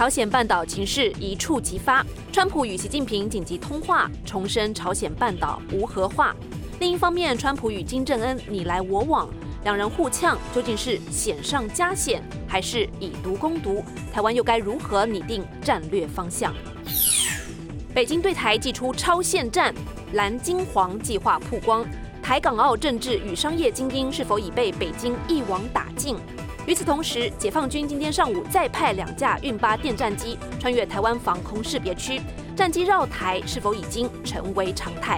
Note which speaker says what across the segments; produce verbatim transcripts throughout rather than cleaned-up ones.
Speaker 1: 朝鲜半岛情势一触即发，川普与习近平紧急通话，重申朝鲜半岛无核化。另一方面，川普与金正恩你来我往，两人互呛，究竟是险上加险，还是以毒攻毒？台湾又该如何拟定战略方向？北京对台祭出超限战，蓝金黄计划曝光，台港澳政治与商业精英是否已被北京一网打尽？与此同时，解放军今天上午再派两架运八电战机穿越台湾防空识别区，战机绕台是否已经成为常态？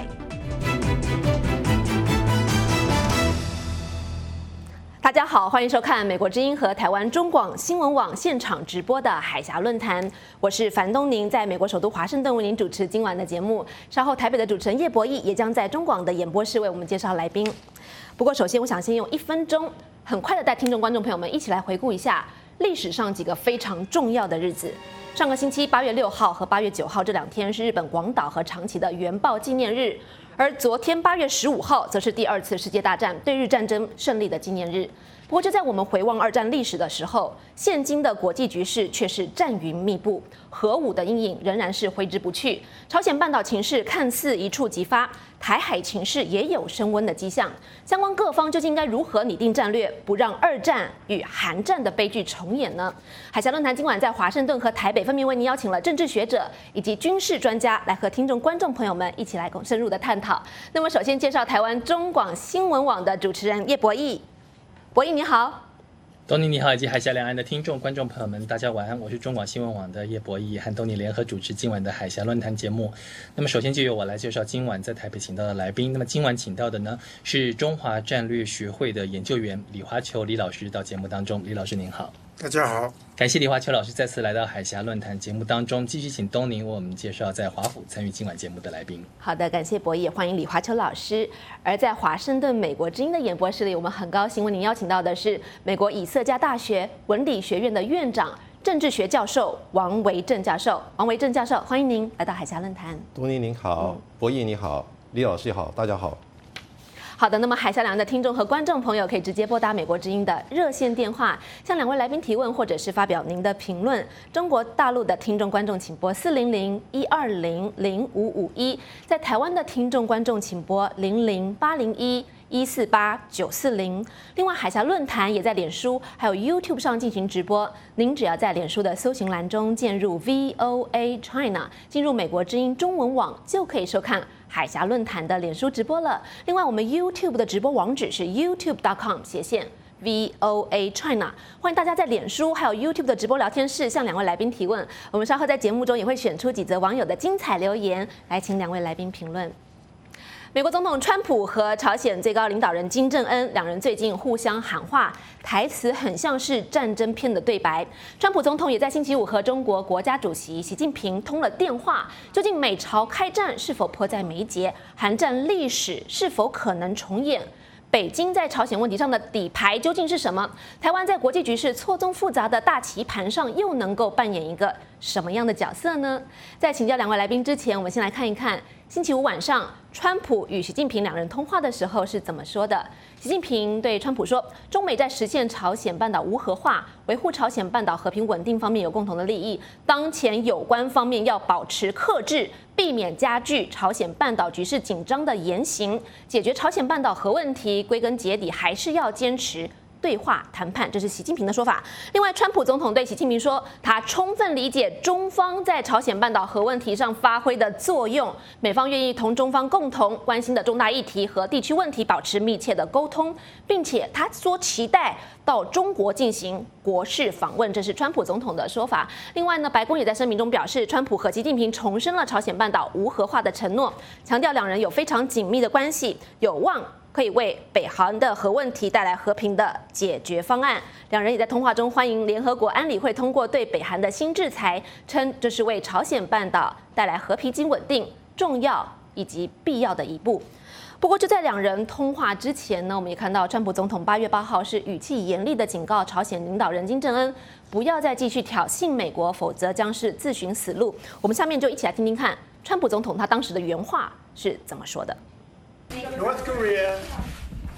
Speaker 1: 大家好，欢迎收看美国之音和台湾中广新闻网现场直播的海峡论坛，我是樊东宁，在美国首都华盛顿为您主持今晚的节目。稍后台北的主持人叶博弈也将在中广的演播室为我们介绍来宾。不过，首先我想先用一分钟，很快的带听众观众朋友们一起来回顾一下历史上几个非常重要的日子。上个星期八月六号和八月九号这两天是日本广岛和长崎的原爆纪念日。而昨天八月十五号，则是第二次世界大战对日战争胜利的纪念日。不过，就在我们回望二战历史的时候，现今的国际局势却是战云密布，核武的阴影仍然是挥之不去。朝鲜半岛情势看似一触即发，台海情势也有升温的迹象。相关各方究竟应该如何拟定战略，不让二战与韩战的悲剧重演呢？海峡论坛今晚在华盛顿和台北分别为您邀请了政治学者以及军事专家来和听众观众朋友们一起来深入的探讨。那么，首先介绍台湾中广新闻网的主持人叶博弈。博弈你好。
Speaker 2: 东尼你好，以及海峡两岸的听众观众朋友们，大家晚安。我是中广新闻网的叶博弈，和东尼联合主持今晚的海峡论坛节目。那么首先就由我来介绍今晚在台北请到的来宾。那么今晚请到的呢是中华战略学会的研究员李华球李老师到节目当中。李老师您好。
Speaker 3: 大家好，
Speaker 2: 感谢李华球老师再次来到海峡论坛节目当中，继续请东宁为我们介绍在华府参与今晚节目的来宾。
Speaker 1: 好的，感谢博弈，也欢迎李华球老师。而在华盛顿美国之音的演播室里，我们很高兴为您邀请到的是美国以色加大学文理学院的院长、政治学教授王维正教授。王维正教授，欢迎您来到海峡论坛。
Speaker 4: 东宁您好，博弈你好，李老师好，大家好。
Speaker 1: 好的，那么海峡两岸的听众和观众朋友可以直接拨打美国之音的热线电话，向两位来宾提问，或者是发表您的评论。中国大陆的听众观众请拨四零零一二零零五五一，在台湾的听众观众请拨零零八零一一四八九四零。另外，海峡论坛也在脸书还有 YouTube 上进行直播，您只要在脸书的搜寻栏中键入 V O A China， 进入美国之音中文网，就可以收看海峡论坛的脸书直播了。另外，我们 YouTube 的直播网址是 youtube dot com 斜线 V O A China， 欢迎大家在脸书还有 YouTube 的直播聊天室向两位来宾提问。我们稍后在节目中也会选出几则网友的精彩留言，来请两位来宾评论。美国总统川普和朝鲜最高领导人金正恩两人最近互相喊话，台词很像是战争片的对白。川普总统也在星期五和中国国家主席习近平通了电话，究竟美朝开战是否迫在眉睫？韩战历史是否可能重演？北京在朝鲜问题上的底牌究竟是什么？台湾在国际局势错综复杂的大棋盘上又能够扮演一个什么样的角色呢？在请教两位来宾之前，我们先来看一看星期五晚上川普与习近平两人通话的时候是怎么说的。习近平对川普说，中美在实现朝鲜半岛无核化、维护朝鲜半岛和平稳定方面有共同的利益，当前有关方面要保持克制，避免加剧朝鲜半岛局势紧张的言行，解决朝鲜半岛核问题，归根结底还是要坚持对话谈判，这是习近平的说法。另外，川普总统对习近平说，他充分理解中方在朝鲜半岛核问题上发挥的作用，美方愿意同中方共同关心的重大议题和地区问题保持密切的沟通，并且他说期待到中国进行国事访问，这是川普总统的说法。另外呢，白宫也在声明中表示，川普和习近平重申了朝鲜半岛无核化的承诺，强调两人有非常紧密的关系，有望可以为北韩的核问题带来和平的解决方案。两人也在通话中欢迎联合国安理会通过对北韩的新制裁，称这是为朝鲜半岛带来和平及稳定重要以及必要的一步。不过就在两人通话之前呢，我们也看到川普总统八月八号是语气严厉的警告朝鲜领导人金正恩，不要再继续挑衅美国，否则将是自寻死路。我们下面就一起来听听看川普总统他当时的原话是怎么说的。
Speaker 3: North Korea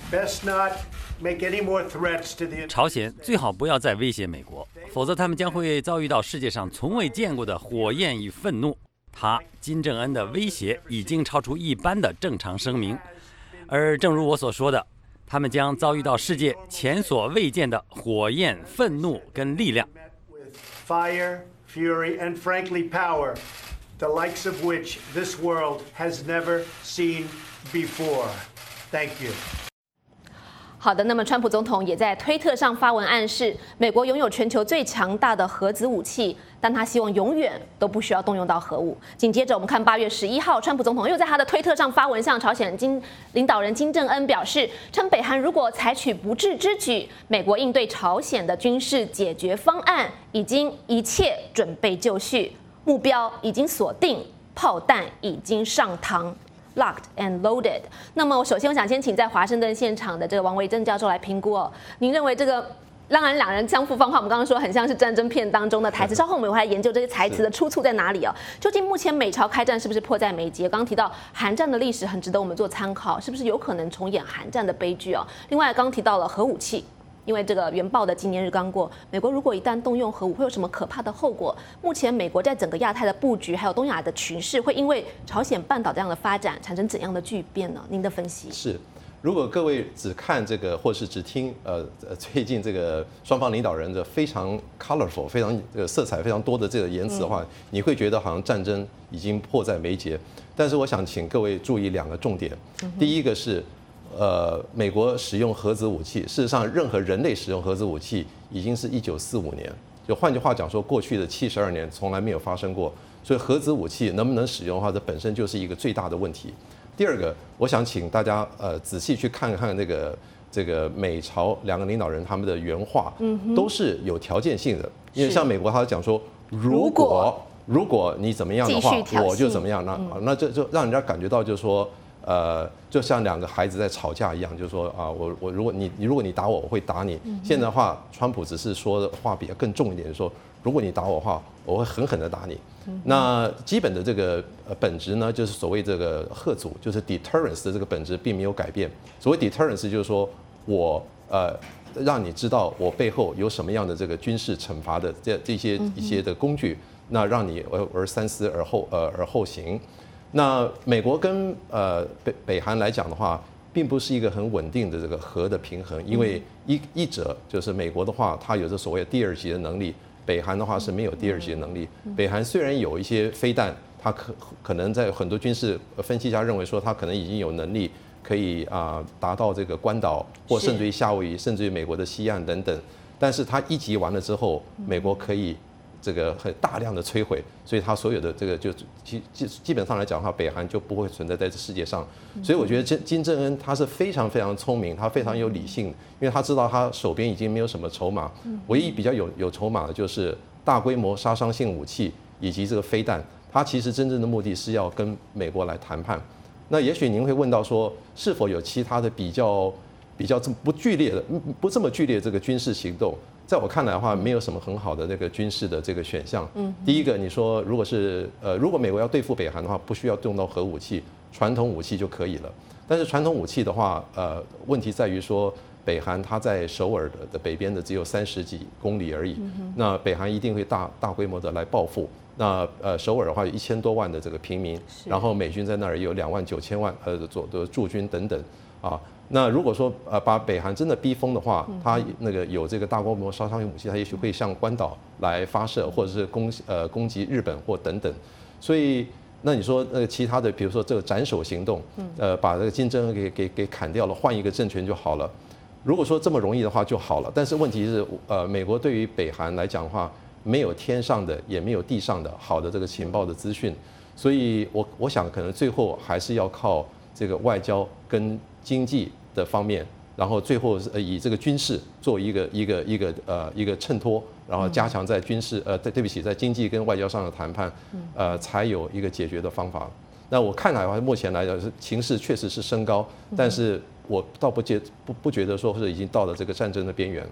Speaker 3: best not make any more threats to the.
Speaker 5: 朝鲜最好不要再威胁美国，否则他们将会遭遇到世界上从未见过的火焰与愤怒。他金正恩的威胁已经超出一般的正常声明，而正如我所说的，他们将遭遇到世界前所未见的火焰、愤怒跟力量。
Speaker 3: Fire, fury, and frankly power, the likes of which this world has never seen before. Thank you.
Speaker 1: 好的，那么川普总统也在推特上发文暗示，美国拥有全球最强大的核子武器，但他希望永远都不需要动用到核武。紧接着，我们看八月十一号，川普总统又在他的推特上发文，向朝鲜金领导人金正恩表示，称北韩如果采取不智之举，美国应对朝鲜的军事解决方案已经一切准备就绪，目标已经锁定，炮弹已经上膛。Locked and loaded。那么，我首先我想先请在华盛顿现场的这个王维正教授来评估哦。您认为这个，当然两人相互放话，我们刚刚说很像是战争片当中的台词。稍后我们会来研究这些台词的出处在哪里哦。究竟目前美朝开战是不是迫在眉睫？刚刚提到韩战的历史很值得我们做参考，是不是有可能重演韩战的悲剧哦？另外，刚刚提到了核武器。因为这个原爆的纪念日刚过，美国如果一旦动用核武，会有什么可怕的后果？目前美国在整个亚太的布局，还有东亚的局势，会因为朝鲜半岛这样的发展产生怎样的巨变呢？您的分析
Speaker 4: 是，如果各位只看这个，或是只听呃最近这个双方领导人的非常 colorful、非常这个色彩非常多的这个言辞的话，嗯、你会觉得好像战争已经迫在眉睫。但是我想请各位注意两个重点，嗯、第一个是。呃，美国使用核子武器，事实上，任何人类使用核子武器已经是一九四五年，就换句话讲说，过去的七十二年从来没有发生过。所以，核子武器能不能使用的话，这本身就是一个最大的问题。第二个，我想请大家呃仔细去看看那个这个美朝两个领导人他们的原话，都是有条件性的。因为像美国，他讲说，如果如果你怎么样的话，我就怎么样，那那这就让人家感觉到就是说。呃，就像两个孩子在吵架一样，就是说啊，我我如果你你如果你打我，我会打你。现在的话，川普只是说的话比较更重一点，说如果你打我的话，我会狠狠的打你。那基本的这个呃本质呢，就是所谓这个吓阻，就是 deterrence 的这个本质并没有改变。所谓 deterrence 就是说我呃让你知道我背后有什么样的这个军事惩罚的这这些一些的工具，那让你而而三思而后呃而后行。那美国跟呃北北韩来讲的话，并不是一个很稳定的这个核的平衡，因为一一者就是美国的话，它有着所谓第二级的能力，北韩的话是没有第二级的能力。北韩虽然有一些飞弹，它可可能在很多军事分析家认为说，它可能已经有能力可以啊达到这个关岛或甚至于夏威夷，甚至于美国的西岸等等，但是它一级完了之后，美国可以。这个很大量的摧毁，所以它所有的这个就基基基本上来讲的话，北韩就不会存在在这世界上。所以我觉得金金正恩他是非常非常聪明，他非常有理性，因为他知道他手边已经没有什么筹码，唯一比较有有筹码的就是大规模杀伤性武器以及这个飞弹。他其实真正的目的是要跟美国来谈判。那也许您会问到说，是否有其他的比较比较这么不剧烈的不这么剧烈这个军事行动？在我看来的话，没有什么很好的那个军事的这个选项。嗯，第一个，你说如果是呃，如果美国要对付北韩的话，不需要用到核武器，传统武器就可以了。但是传统武器的话，呃，问题在于说，北韩它在首尔的北边的只有三十几公里而已。嗯、那北韩一定会大大规模的来报复。那呃，首尔的话有一千多万的这个平民，然后美军在那儿有两万九千万呃左的驻军等等啊。那如果说呃把北韩真的逼疯的话，它那个有这个大规模杀伤性武器，它也许会向关岛来发射，或者是攻呃攻击日本或等等。所以那你说呃其他的，比如说这个斩首行动，呃把这个金正恩给给给砍掉了，换一个政权就好了。如果说这么容易的话就好了，但是问题是呃美国对于北韩来讲的话，没有天上的也没有地上的好的这个情报的资讯，所以我我想可能最后还是要靠这个外交跟经济的方面，然后最后以这个军事做一个一个一个呃一个衬托，然后加强在军事呃对对不起在经济跟外交上的谈判，呃才有一个解决的方法。那我看来的话，目前来讲是情势确实是升高，但是我倒不觉不不觉得说是已经到了这个战争的边缘。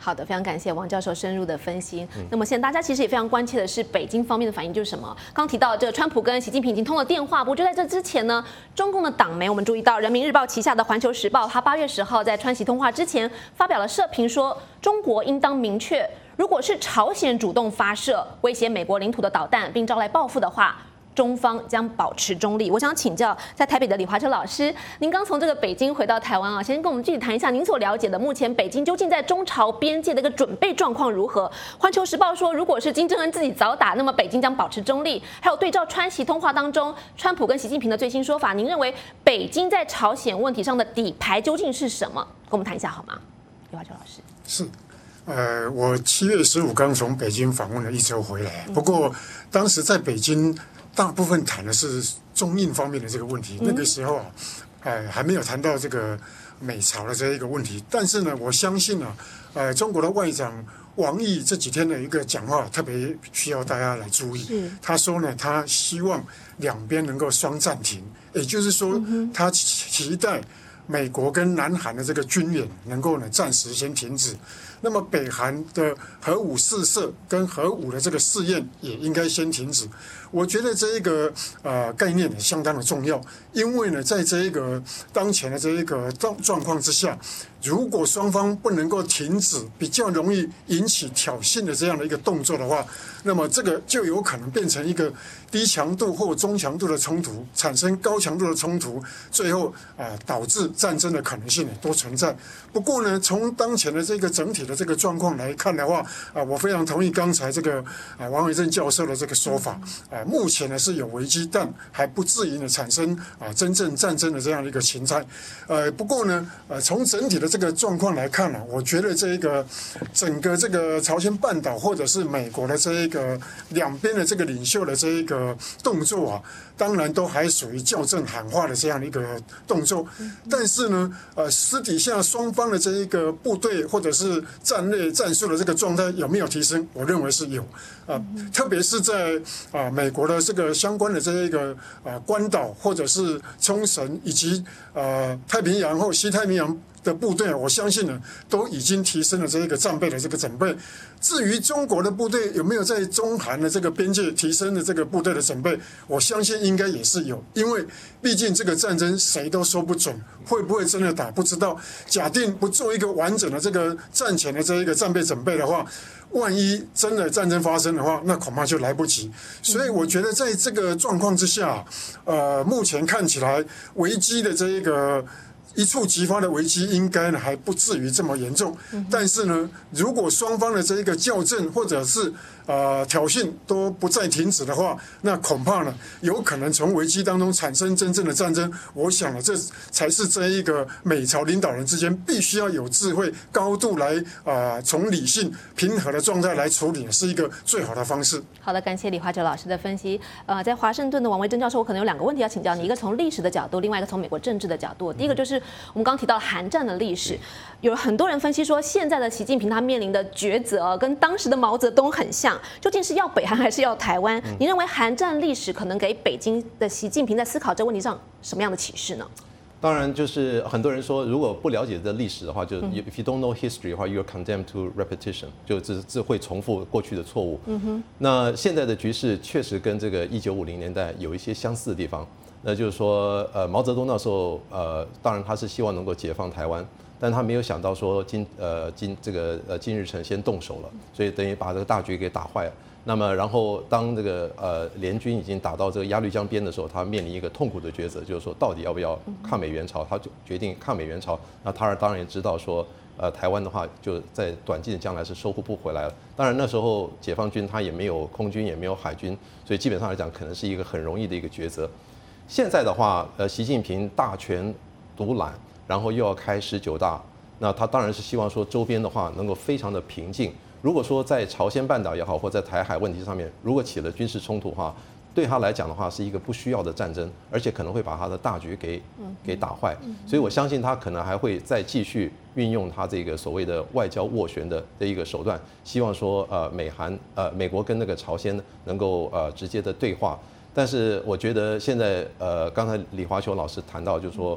Speaker 1: 好的，非常感谢王教授深入的分析。嗯、那么现在大家其实也非常关切的是北京方面的反应就是什么？刚提到这个川普跟习近平已经通了电话，不过就在这之前呢，中共的党媒我们注意到，人民日报旗下的环球时报，他八月十号在川习通话之前发表了社评说，中国应当明确，如果是朝鲜主动发射威胁美国领土的导弹，并招来报复的话，中方将保持中立。我想请教在台北的李华秋老师，您刚从这个北京回到台湾啊，先跟我们具体谈一下您所了解的目前北京究竟在中朝边界的一个准备状况如何？环球时报说，如果是金正恩自己早打，那么北京将保持中立。还有对照川习通话当中，川普跟习近平的最新说法，您认为北京在朝鲜问题上的底牌究竟是什么？跟我们谈一下好吗？李华秋老师。
Speaker 6: 是。呃，我七月十五刚从北京访问了一周回来，不过当时在北京大部分谈的是中印方面的这个问题，那个时候啊，呃，还没有谈到这个美朝的这一个问题。但是呢，我相信啊，呃，中国的外长王毅这几天的一个讲话特别需要大家来注意。他说呢，他希望两边能够双暂停，也就是说，他期待美国跟南韩的这个军演能够呢暂时先停止。那么北韩的核武试射跟核武的这个试验也应该先停止。我觉得这一个呃概念呢相当的重要，因为呢在这一个当前的这一个状状况之下，如果双方不能够停止比较容易引起挑衅的这样的一个动作的话，那么这个就有可能变成一个低强度或中强度的冲突，产生高强度的冲突，最后啊、呃、导致战争的可能性呢都存在。不过呢，从当前的这个整体的这个状况来看的话，啊、呃，我非常同意刚才这个啊、呃、王维正教授的这个说法，啊、呃，目前呢是有危机，但还不至于呢产生啊、呃、真正战争的这样的一个形态。呃，不过呢，呃，从整体的这个状况来看呢、啊，我觉得这一个整个这个朝鲜半岛或者是美国的这一个两边的这个领袖的这一个动作啊，当然都还属于校正喊话的这样的一个动作，但是呢，呃，私底下双方的这一个部队或者是战略战术的这个状态有没有提升？我认为是有啊、呃，特别是在啊、呃、美国的这个相关的这一个啊、呃、关岛或者是冲绳以及呃太平洋或西太平洋的部队，我相信呢都已经提升了这一个战备的这个准备。至于中国的部队有没有在中韩的这个边界提升的这个部队的准备，我相信应该也是有，因为毕竟这个战争谁都说不准会不会真的打，不知道。假定不做一个完整的这个战前的这一个战备准备的话，万一真的战争发生的话，那恐怕就来不及。所以我觉得在这个状况之下，呃，目前看起来危机的这一个一触即发的危机应该呢还不至于这么严重，但是呢，如果双方的这一个校正或者是呃挑衅都不再停止的话，那恐怕呢有可能从危机当中产生真正的战争。我想呢，这才是这一个美朝领导人之间必须要有智慧、高度来啊、呃、从理性平和的状态来处理，是一个最好的方式。
Speaker 1: 好的，感谢李华九老师的分析。呃，在华盛顿的王维正教授，我可能有两个问题要请教你，一个从历史的角度，另外一个从美国政治的角度。第一个就是我们刚提到韩战的历史，有很多人分析说，现在的习近平他面临的抉择跟当时的毛泽东很像，究竟是要北韩还是要台湾？你认为韩战历史可能给北京的习近平在思考这个问题上什么样的启示呢？
Speaker 4: 当然，就是很多人说，如果不了解这历史的话，就 if you don't know history 的话 ，you're condemned to repetition， 就只只会重复过去的错误。嗯哼。那现在的局势确实跟这个一九五零年代有一些相似的地方。那就是说，呃，毛泽东那时候，呃，当然他是希望能够解放台湾，但他没有想到说金呃金这个呃金日成先动手了，所以等于把这个大局给打坏了。那么，然后当这个呃联军已经打到这个鸭绿江边的时候，他面临一个痛苦的抉择，就是说到底要不要抗美援朝？他就决定抗美援朝。那他当然也知道说，呃，台湾的话就在短近的将来是收复不回来了。当然那时候解放军他也没有空军，也没有海军，所以基本上来讲，可能是一个很容易的一个抉择。现在的话，呃，习近平大权独揽，然后又要开十九大，那他当然是希望说周边的话能够非常的平静。如果说在朝鲜半岛也好，或在台海问题上面，如果起了军事冲突的话，对他来讲的话是一个不需要的战争，而且可能会把他的大局给给打坏。所以我相信他可能还会再继续运用他这个所谓的外交斡旋的的一个手段，希望说呃美韩呃美国跟那个朝鲜能够呃直接的对话。但是我觉得现在呃刚才李华球老师谈到，就是说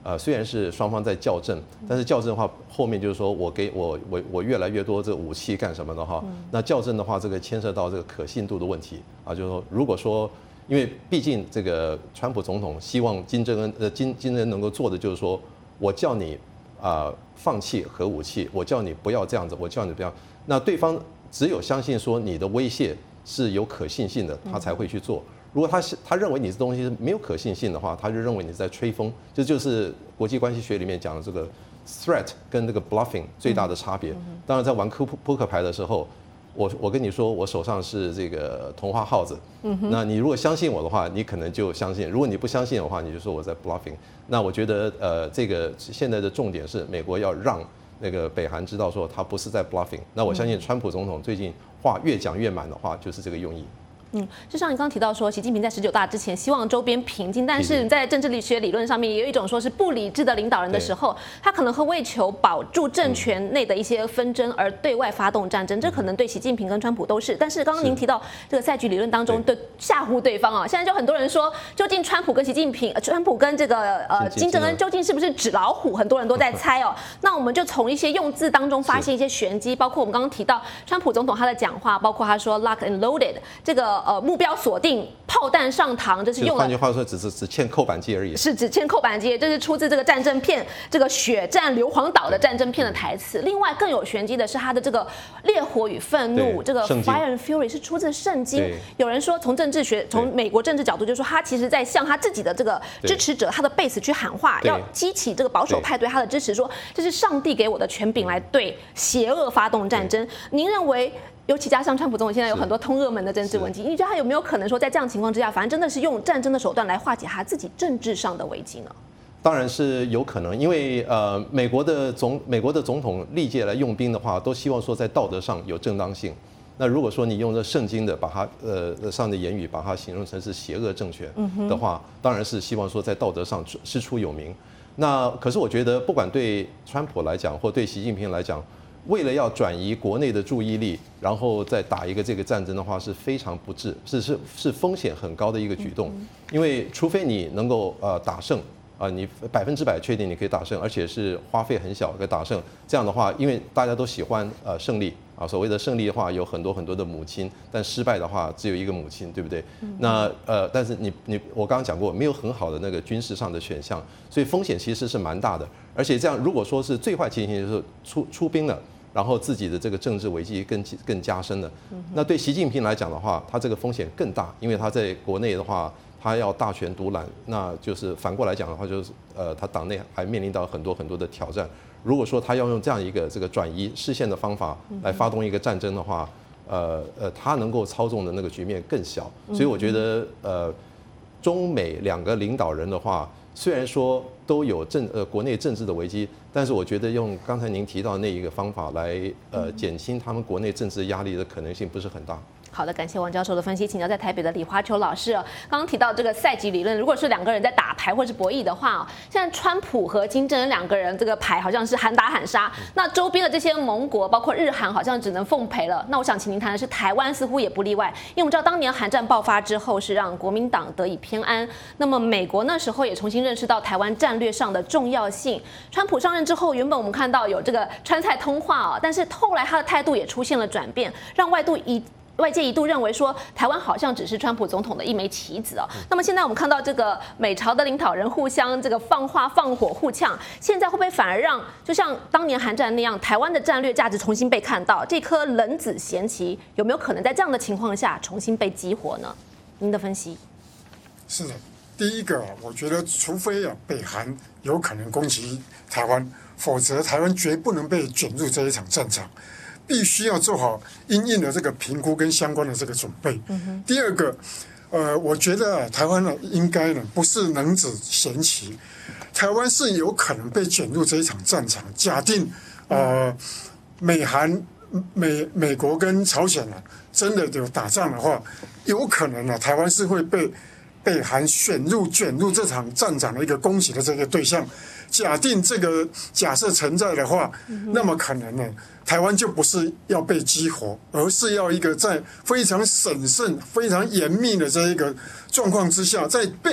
Speaker 4: 呃，虽然是双方在校正，但是校正的话，后面就是说我给我我我越来越多这个武器干什么的话，那校正的话，这个牵涉到这个可信度的问题啊，就是说，如果说，因为毕竟这个川普总统希望金正恩呃金金正恩能够做的就是说，我叫你啊、呃、放弃核武器，我叫你不要这样子，我叫你不要，那对方只有相信说你的威胁是有可信性的，他才会去做。如果他是他认为你这东西是没有可信性的话，他就认为你在吹风，这就是国际关系学里面讲的这个 threat 跟这个 bluffing 最大的差别。当然，在玩扑扑克牌的时候，我我跟你说，我手上是这个同花耗子，那你如果相信我的话，你可能就相信；如果你不相信的话，你就说我在 bluffing。那我觉得呃，这个现在的重点是美国要让那个北韩知道说他不是在 bluffing。那我相信川普总统最近话越讲越满的话，就是这个用意。
Speaker 1: 嗯，就像你刚刚提到说，习近平在十九大之前希望周边平静，但是在政治力学理论上面也有一种说是不理智的领导人的时候，他可能会为求保住政权内的一些纷争而对外发动战争，这可能对习近平跟川普都是。但是刚刚您提到这个赛局理论当中的吓唬对方啊，现在就很多人说，究竟川普跟习近平，川普跟这个呃金正恩究竟是不是纸老虎？很多人都在猜哦。那我们就从一些用字当中发现一些玄机，包括我们刚刚提到川普总统他的讲话，包括他说 lock and loaded 这个。呃，目标锁定，炮弹上膛，这是用了。
Speaker 4: 换句话说，只是只欠扣扳机而已。
Speaker 1: 是只欠扣扳机，这是出自这个战争片，这个血战硫磺岛的战争片的台词。另外更有玄机的是他的这个烈火与愤怒，这个 Fire and Fury 是出自圣经。有人说从政治学，从美国政治角度，就说他其实在向他自己的这个支持者，他的 base 去喊话，要激起这个保守派对他的支持，说这是上帝给我的权柄来对邪恶发动战争。您认为？尤其加上川普总统现在有很多通俄门的政治问题，你觉得他有没有可能说，在这样情况之下，反正真的是用战争的手段来化解他自己政治上的危机呢？
Speaker 4: 当然是有可能，因为呃，美国的总美国的总统历届来用兵的话，都希望说在道德上有正当性。那如果说你用这圣经的把它呃上的言语把它形容成是邪恶政权的话，当然是希望说在道德上师出有名。那可是我觉得，不管对川普来讲，或对习近平来讲，为了要转移国内的注意力，然后再打一个这个战争的话，是非常不智，是是是风险很高的一个举动。因为除非你能够呃打胜啊、呃，你百分之百确定你可以打胜，而且是花费很小可以打胜，这样的话，因为大家都喜欢呃胜利啊，所谓的胜利的话有很多很多的母亲，但失败的话只有一个母亲，对不对？那呃，但是你你我刚刚讲过，没有很好的那个军事上的选项，所以风险其实是蛮大的。而且这样，如果说是最坏情形就是出出兵了。然后自己的这个政治危机更更加深了。那对习近平来讲的话，他这个风险更大，因为他在国内的话，他要大权独揽，那就是反过来讲的话，就是呃，他党内还面临到很多很多的挑战。如果说他要用这样一个这个转移视线的方法来发动一个战争的话，呃呃，他能够操纵的那个局面更小。所以我觉得呃，中美两个领导人的话，虽然说都有政呃国内政治的危机，但是我觉得用刚才您提到的那一个方法来呃减轻他们国内政治压力的可能性不是很大。
Speaker 1: 好的，感谢王教授的分析。请教在台北的李华球老师哦，刚刚提到这个赛局理论，如果是两个人在打牌或是博弈的话哦，现在川普和金正恩两个人这个牌好像是喊打喊杀，那周边的这些盟国，包括日韩，好像只能奉陪了。那我想请您谈的是台湾，似乎也不例外，因为我们知道当年韩战爆发之后是让国民党得以偏安，那么美国那时候也重新认识到台湾战略上的重要性。川普上任之后，原本我们看到有这个川菜通话啊，但是后来他的态度也出现了转变，让外度一。外界一度认为说，台湾好像只是川普总统的一枚棋子哦。那么现在我们看到这个美朝的领导人互相这个放话、放火、互呛，现在会不会反而让就像当年韩战那样，台湾的战略价值重新被看到？这颗冷子咸棋有没有可能在这样的情况下重新被激活呢？您的分析？
Speaker 6: 是的，第一个，我觉得除非啊北韩有可能攻击台湾，否则台湾绝不能被卷入这一场战场。必须要做好因应的这个评估跟相关的这个准备。嗯、第二个，呃，我觉得、啊、台湾呢应该呢不是冷子咸棋，台湾是有可能被卷入这一场战场。假定呃美韩美美国跟朝鲜啊真的有打仗的话，有可能呢、啊、台湾是会被北韩选入卷入这场战场的一个攻击的这个对象。假定这个假设存在的话，那么可能呢，台湾就不是要被激活，而是要一个在非常审慎、非常严密的这一个状况之下，在被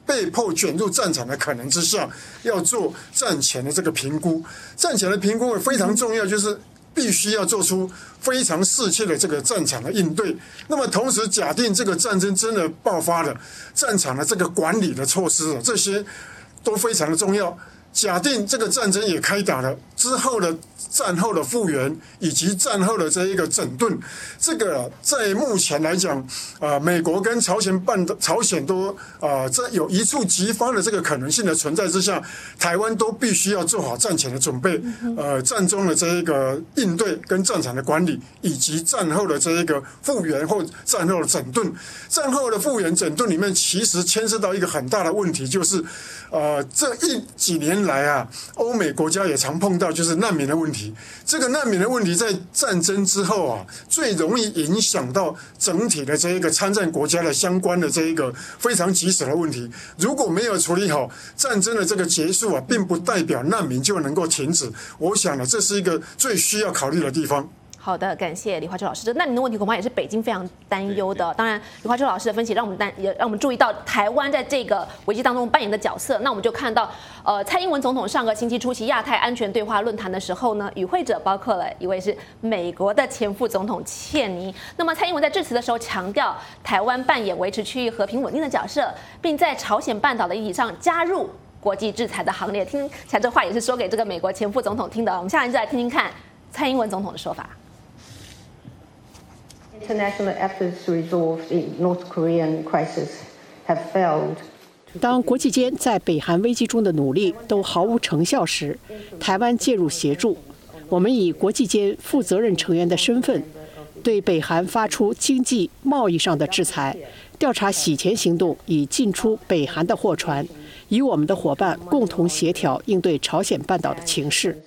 Speaker 6: 被迫卷入战场的可能之下，要做战前的这个评估。战前的评估非常重要，就是必须要做出非常适切的这个战场的应对。那么同时，假定这个战争真的爆发了，战场的这个管理的措施，这些都非常的重要。假定这个战争也开打了之后的战后的复原以及战后的这一个整顿，这个在目前来讲，啊、呃，美国跟朝鲜半岛、朝鲜都啊、呃，在有一触即发的这个可能性的存在之下，台湾都必须要做好战前的准备，呃，战中的这一个应对跟战场的管理，以及战后的这一个复原或战后的整顿。战后的复原整顿里面，其实牵涉到一个很大的问题，就是呃，这一几年来啊，欧美国家也常碰到就是难民的问题。这个难民的问题在战争之后啊，最容易影响到整体的这一个参战国家的相关的这一个非常棘手的问题。如果没有处理好，战争的这个结束啊，并不代表难民就能够停止。我想呢，这是一个最需要考虑的地方。
Speaker 1: 好的，感谢李华秋老师。这难民的问题恐怕也是北京非常担忧的。当然，李华秋老师的分析让我们担，也让我们注意到台湾在这个危机当中扮演的角色。那我们就看到，呃，蔡英文总统上个星期出席亚太安全对话论坛的时候呢，与会者包括了一位是美国的前副总统切尼。那么蔡英文在致辞的时候强调，台湾扮演维持区域和平稳定的角色，并在朝鲜半岛的议题上加入国际制裁的行列。听起来这话也是说给这个美国前副总统听的。我们下来就来听听看蔡英文总统的说法。
Speaker 7: International efforts to resolve the North Korean crisis have failed.
Speaker 8: 当国际间在北韩危机中的努力都毫无成效时，台湾介入协助。我们以国际间负责任成员的身份，对北韩发出经济贸易上的制裁，调查洗钱行动已进出北韩的货船，与我们的伙伴共同协调应对朝鲜半岛的情势。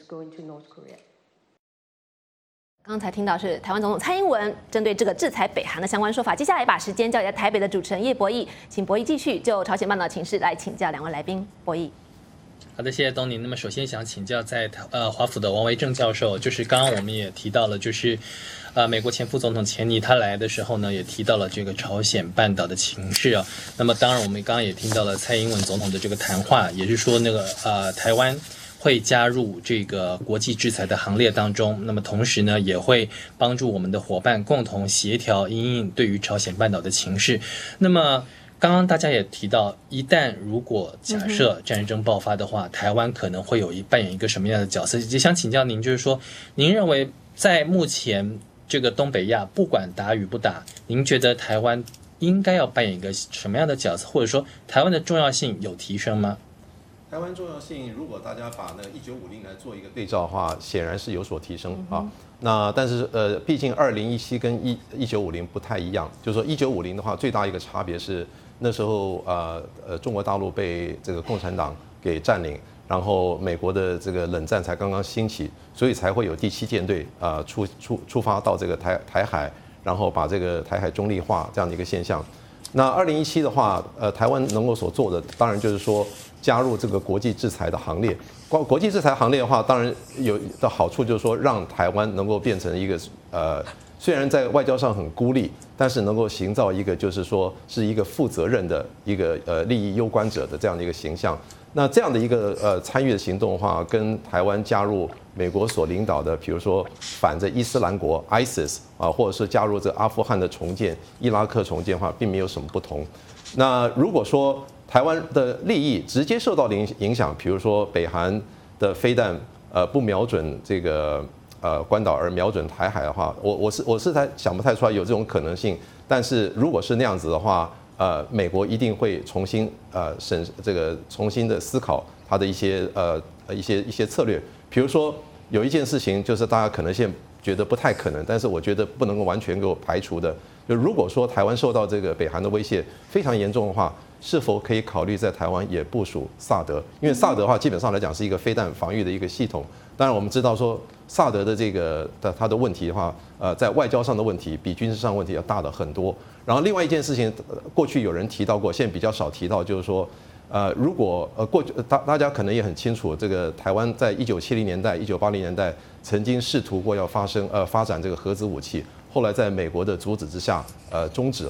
Speaker 1: 刚才听到是台湾总统蔡英文针对这个制裁北韩的相关说法。接下来把时间交给在台北的主持人叶博弈，请博弈继续就朝鲜半岛情势来请教两位来宾。博弈。
Speaker 2: 好的，谢谢东尼。那么首先想请教在呃华府的王维正教授，就是刚刚我们也提到了，就是呃美国前副总统钱尼他来的时候呢，也提到了这个朝鲜半岛的情势啊。那么当然我们刚刚也听到了蔡英文总统的这个谈话，也是说那个呃台湾会加入这个国际制裁的行列当中，那么同时呢，也会帮助我们的伙伴共同协调因应对于朝鲜半岛的情势。那么刚刚大家也提到，一旦如果假设战争爆发的话，台湾可能会有一扮演一个什么样的角色？也想请教您，就是说，您认为在目前这个东北亚，不管打与不打，您觉得台湾应该要扮演一个什么样的角色，或者说台湾的重要性有提升吗？
Speaker 4: 台湾重要性，如果大家把那个一九五零来做一个对照的话，显然是有所提升啊。那但是呃，毕竟二零一七跟一一九五零不太一样，就是说一九五零的话，最大一个差别是那时候呃呃中国大陆被这个共产党给占领，然后美国的这个冷战才刚刚兴起，所以才会有第七舰队啊、呃、出出出发到这个台台海，然后把这个台海中立化这样的一个现象。那二零一七的话，呃，台湾能够所做的，当然就是说加入这个国际制裁的行列。国国际制裁行列的话，当然有的好处就是说，让台湾能够变成一个呃，虽然在外交上很孤立，但是能够营造一个就是说是一个负责任的一个呃利益攸关者的这样的一个形象。那这样的一个呃参与的行动的话，跟台湾加入美国所领导的，比如说反着伊斯兰国 ISIS 啊，或者是加入这阿富汗的重建、伊拉克重建的话，并没有什么不同。那如果说台湾的利益直接受到影影响，比如说北韩的飞弹呃不瞄准这个呃关岛而瞄准台海的话，我我是我是才想不太出来有这种可能性。但是如果是那样子的话，呃，美国一定会重新呃审这个重新的思考它的一些呃一些一些策略。比如说有一件事情，就是大家可能现在觉得不太可能，但是我觉得不能够完全给我排除的。就如果说台湾受到这个北韩的威胁非常严重的话，是否可以考虑在台湾也部署萨德？因为萨德的话，基本上来讲是一个飞弹防御的一个系统。当然，我们知道说萨德的这个的它的问题的话，呃，在外交上的问题比军事上的问题要大的很多。然后另外一件事情，过去有人提到过，现在比较少提到，就是说，呃，如果呃过去大大家可能也很清楚，这个台湾在一九七零年代、一九八零年代曾经试图过要发生呃发展这个核子武器，后来在美国的阻止之下，呃终止了。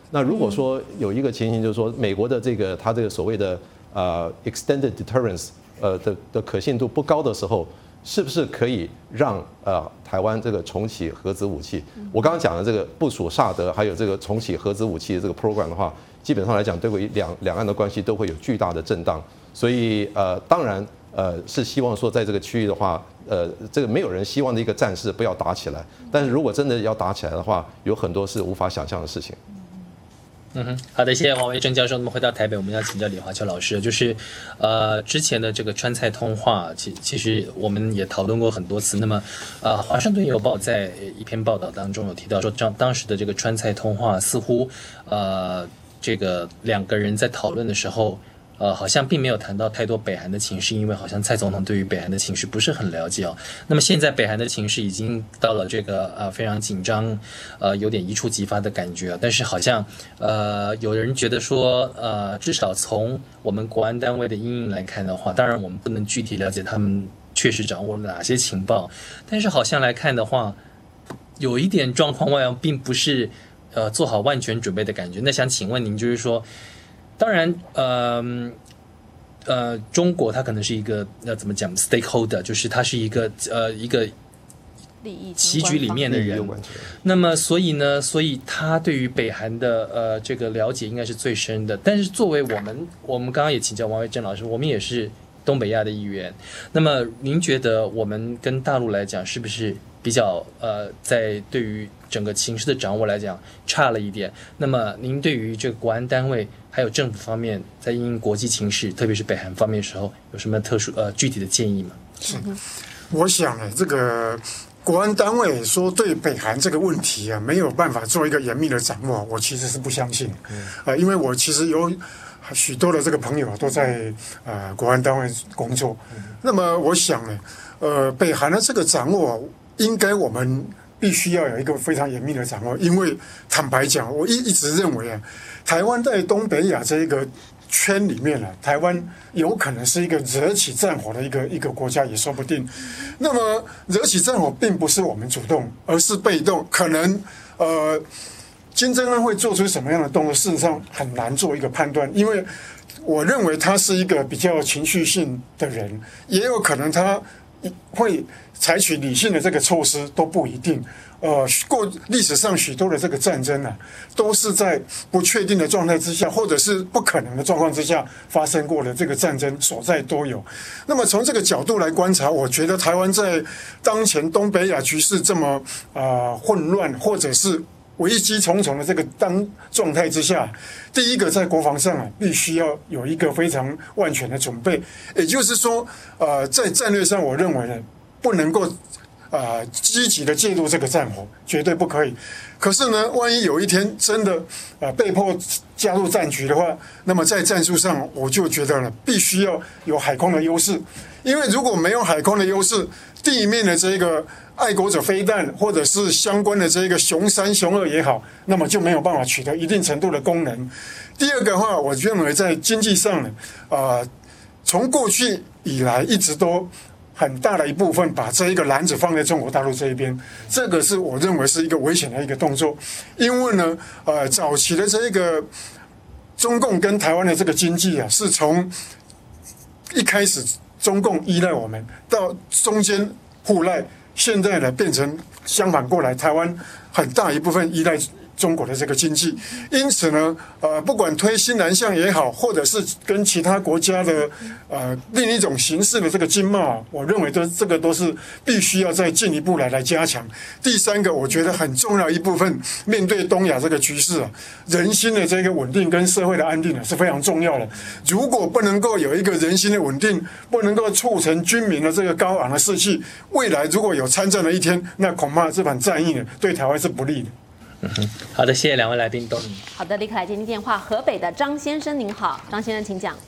Speaker 4: 那如果说有一个情形，就是说美国的这个它这个所谓的呃 extended deterrence 呃的的可信度不高的时候，是不是可以让呃台湾这个重启核子武器？我刚刚讲的这个部署萨德，还有这个重启核子武器的这个 program 的话，基本上来讲，对于两两岸的关系都会有巨大的震荡。所以呃，当然呃是希望说在这个区域的话，呃这个没有人希望的一个战事不要打起来。但是如果真的要打起来的话，有很多是无法想象的事情。
Speaker 2: 嗯哼，好的，谢谢王维正教授。那么回到台北，我们要请教李华秋老师，就是，呃，之前的这个川菜通话，其其实我们也讨论过很多次。那么，呃，华盛顿邮报在一篇报道当中有提到说，当当时的这个川菜通话似乎，呃，这个两个人在讨论的时候。呃，好像并没有谈到太多北韩的情势，因为好像蔡总统对于北韩的情势不是很了解哦。那么现在北韩的情势已经到了这个呃非常紧张，呃有点一触即发的感觉。但是好像呃有人觉得说，呃至少从我们国安单位的因应来看的话，当然我们不能具体了解他们确实掌握了哪些情报，但是好像来看的话，有一点状况外，并不是呃做好万全准备的感觉。那想请问您，就是说。当然，呃，呃，中国它可能是一个呃怎么讲 stakeholder， 就是它是一个呃一个棋局里面的人。那么所以呢，所以他对于北韩的呃这个了解应该是最深的。但是作为我们，我们刚刚也请教王维正老师，我们也是东北亚的一员。那么您觉得我们跟大陆来讲，是不是比较呃在对于整个情势的掌握来讲差了一点？那么您对于这个国安单位还有政府方面在因应国际情势，特别是北韩方面的时候，有什么特殊呃具体的建议吗？
Speaker 6: 是，我想呢，这个国安单位说对北韩这个问题啊没有办法做一个严密的掌握，我其实是不相信。呃，因为我其实有许多的这个朋友都在呃国安单位工作，那么我想呢，呃，北韩的这个掌握，应该我们必须要有一个非常严密的掌握，因为坦白讲，我一一直认为啊。台湾在东北亚这一个圈里面呢、啊，台湾有可能是一个惹起战火的一个一个国家也说不定。那么惹起战火并不是我们主动，而是被动。可能呃，金正恩会做出什么样的动作，事实上很难做一个判断，因为我认为他是一个比较情绪性的人，也有可能他会采取理性的这个措施，都不一定。呃，过历史上许多的这个战争啊，都是在不确定的状态之下，或者是不可能的状况之下发生过的。这个战争所在都有。那么从这个角度来观察，我觉得台湾在当前东北亚局势这么啊、呃、混乱，或者是危机重重的这个当状态之下，第一个在国防上啊，必须要有一个非常万全的准备。也就是说，呃，在战略上，我认为呢，不能够。啊、呃，积极的介入这个战火绝对不可以。可是呢，万一有一天真的啊、呃、被迫加入战局的话，那么在战术上，我就觉得呢，必须要有海空的优势。因为如果没有海空的优势，地面的这个爱国者飞弹或者是相关的这个雄三雄二也好，那么就没有办法取得一定程度的功能。第二个的话，我认为在经济上呢，啊、呃，从过去以来一直都。很大的一部分把这一个篮子放在中国大陆这一边，这个是我认为是一个危险的一个动作，因为呢，呃，早期的这一个中共跟台湾的这个经济啊，是从一开始中共依赖我们，到中间互赖，现在呢变成相反过来，台湾很大一部分依赖中国的这个经济，因此呢，呃，不管推新南向也好，或者是跟其他国家的呃另一种形式的这个经贸，我认为都这个都是必须要再进一步来来加强。第三个，我觉得很重要一部分，面对东亚这个局势啊，人心的这个稳定跟社会的安定啊是非常重要的。如果不能够有一个人心的稳定，不能够促成军民的这个高昂的士气，未来如果有参战的一天，那恐怕这场战役呢对台湾是不利的。
Speaker 2: 嗯哼，好的，谢谢两位来宾，都您。
Speaker 1: 好的，立刻来接听电话，河北的张先生您好，张先生请讲。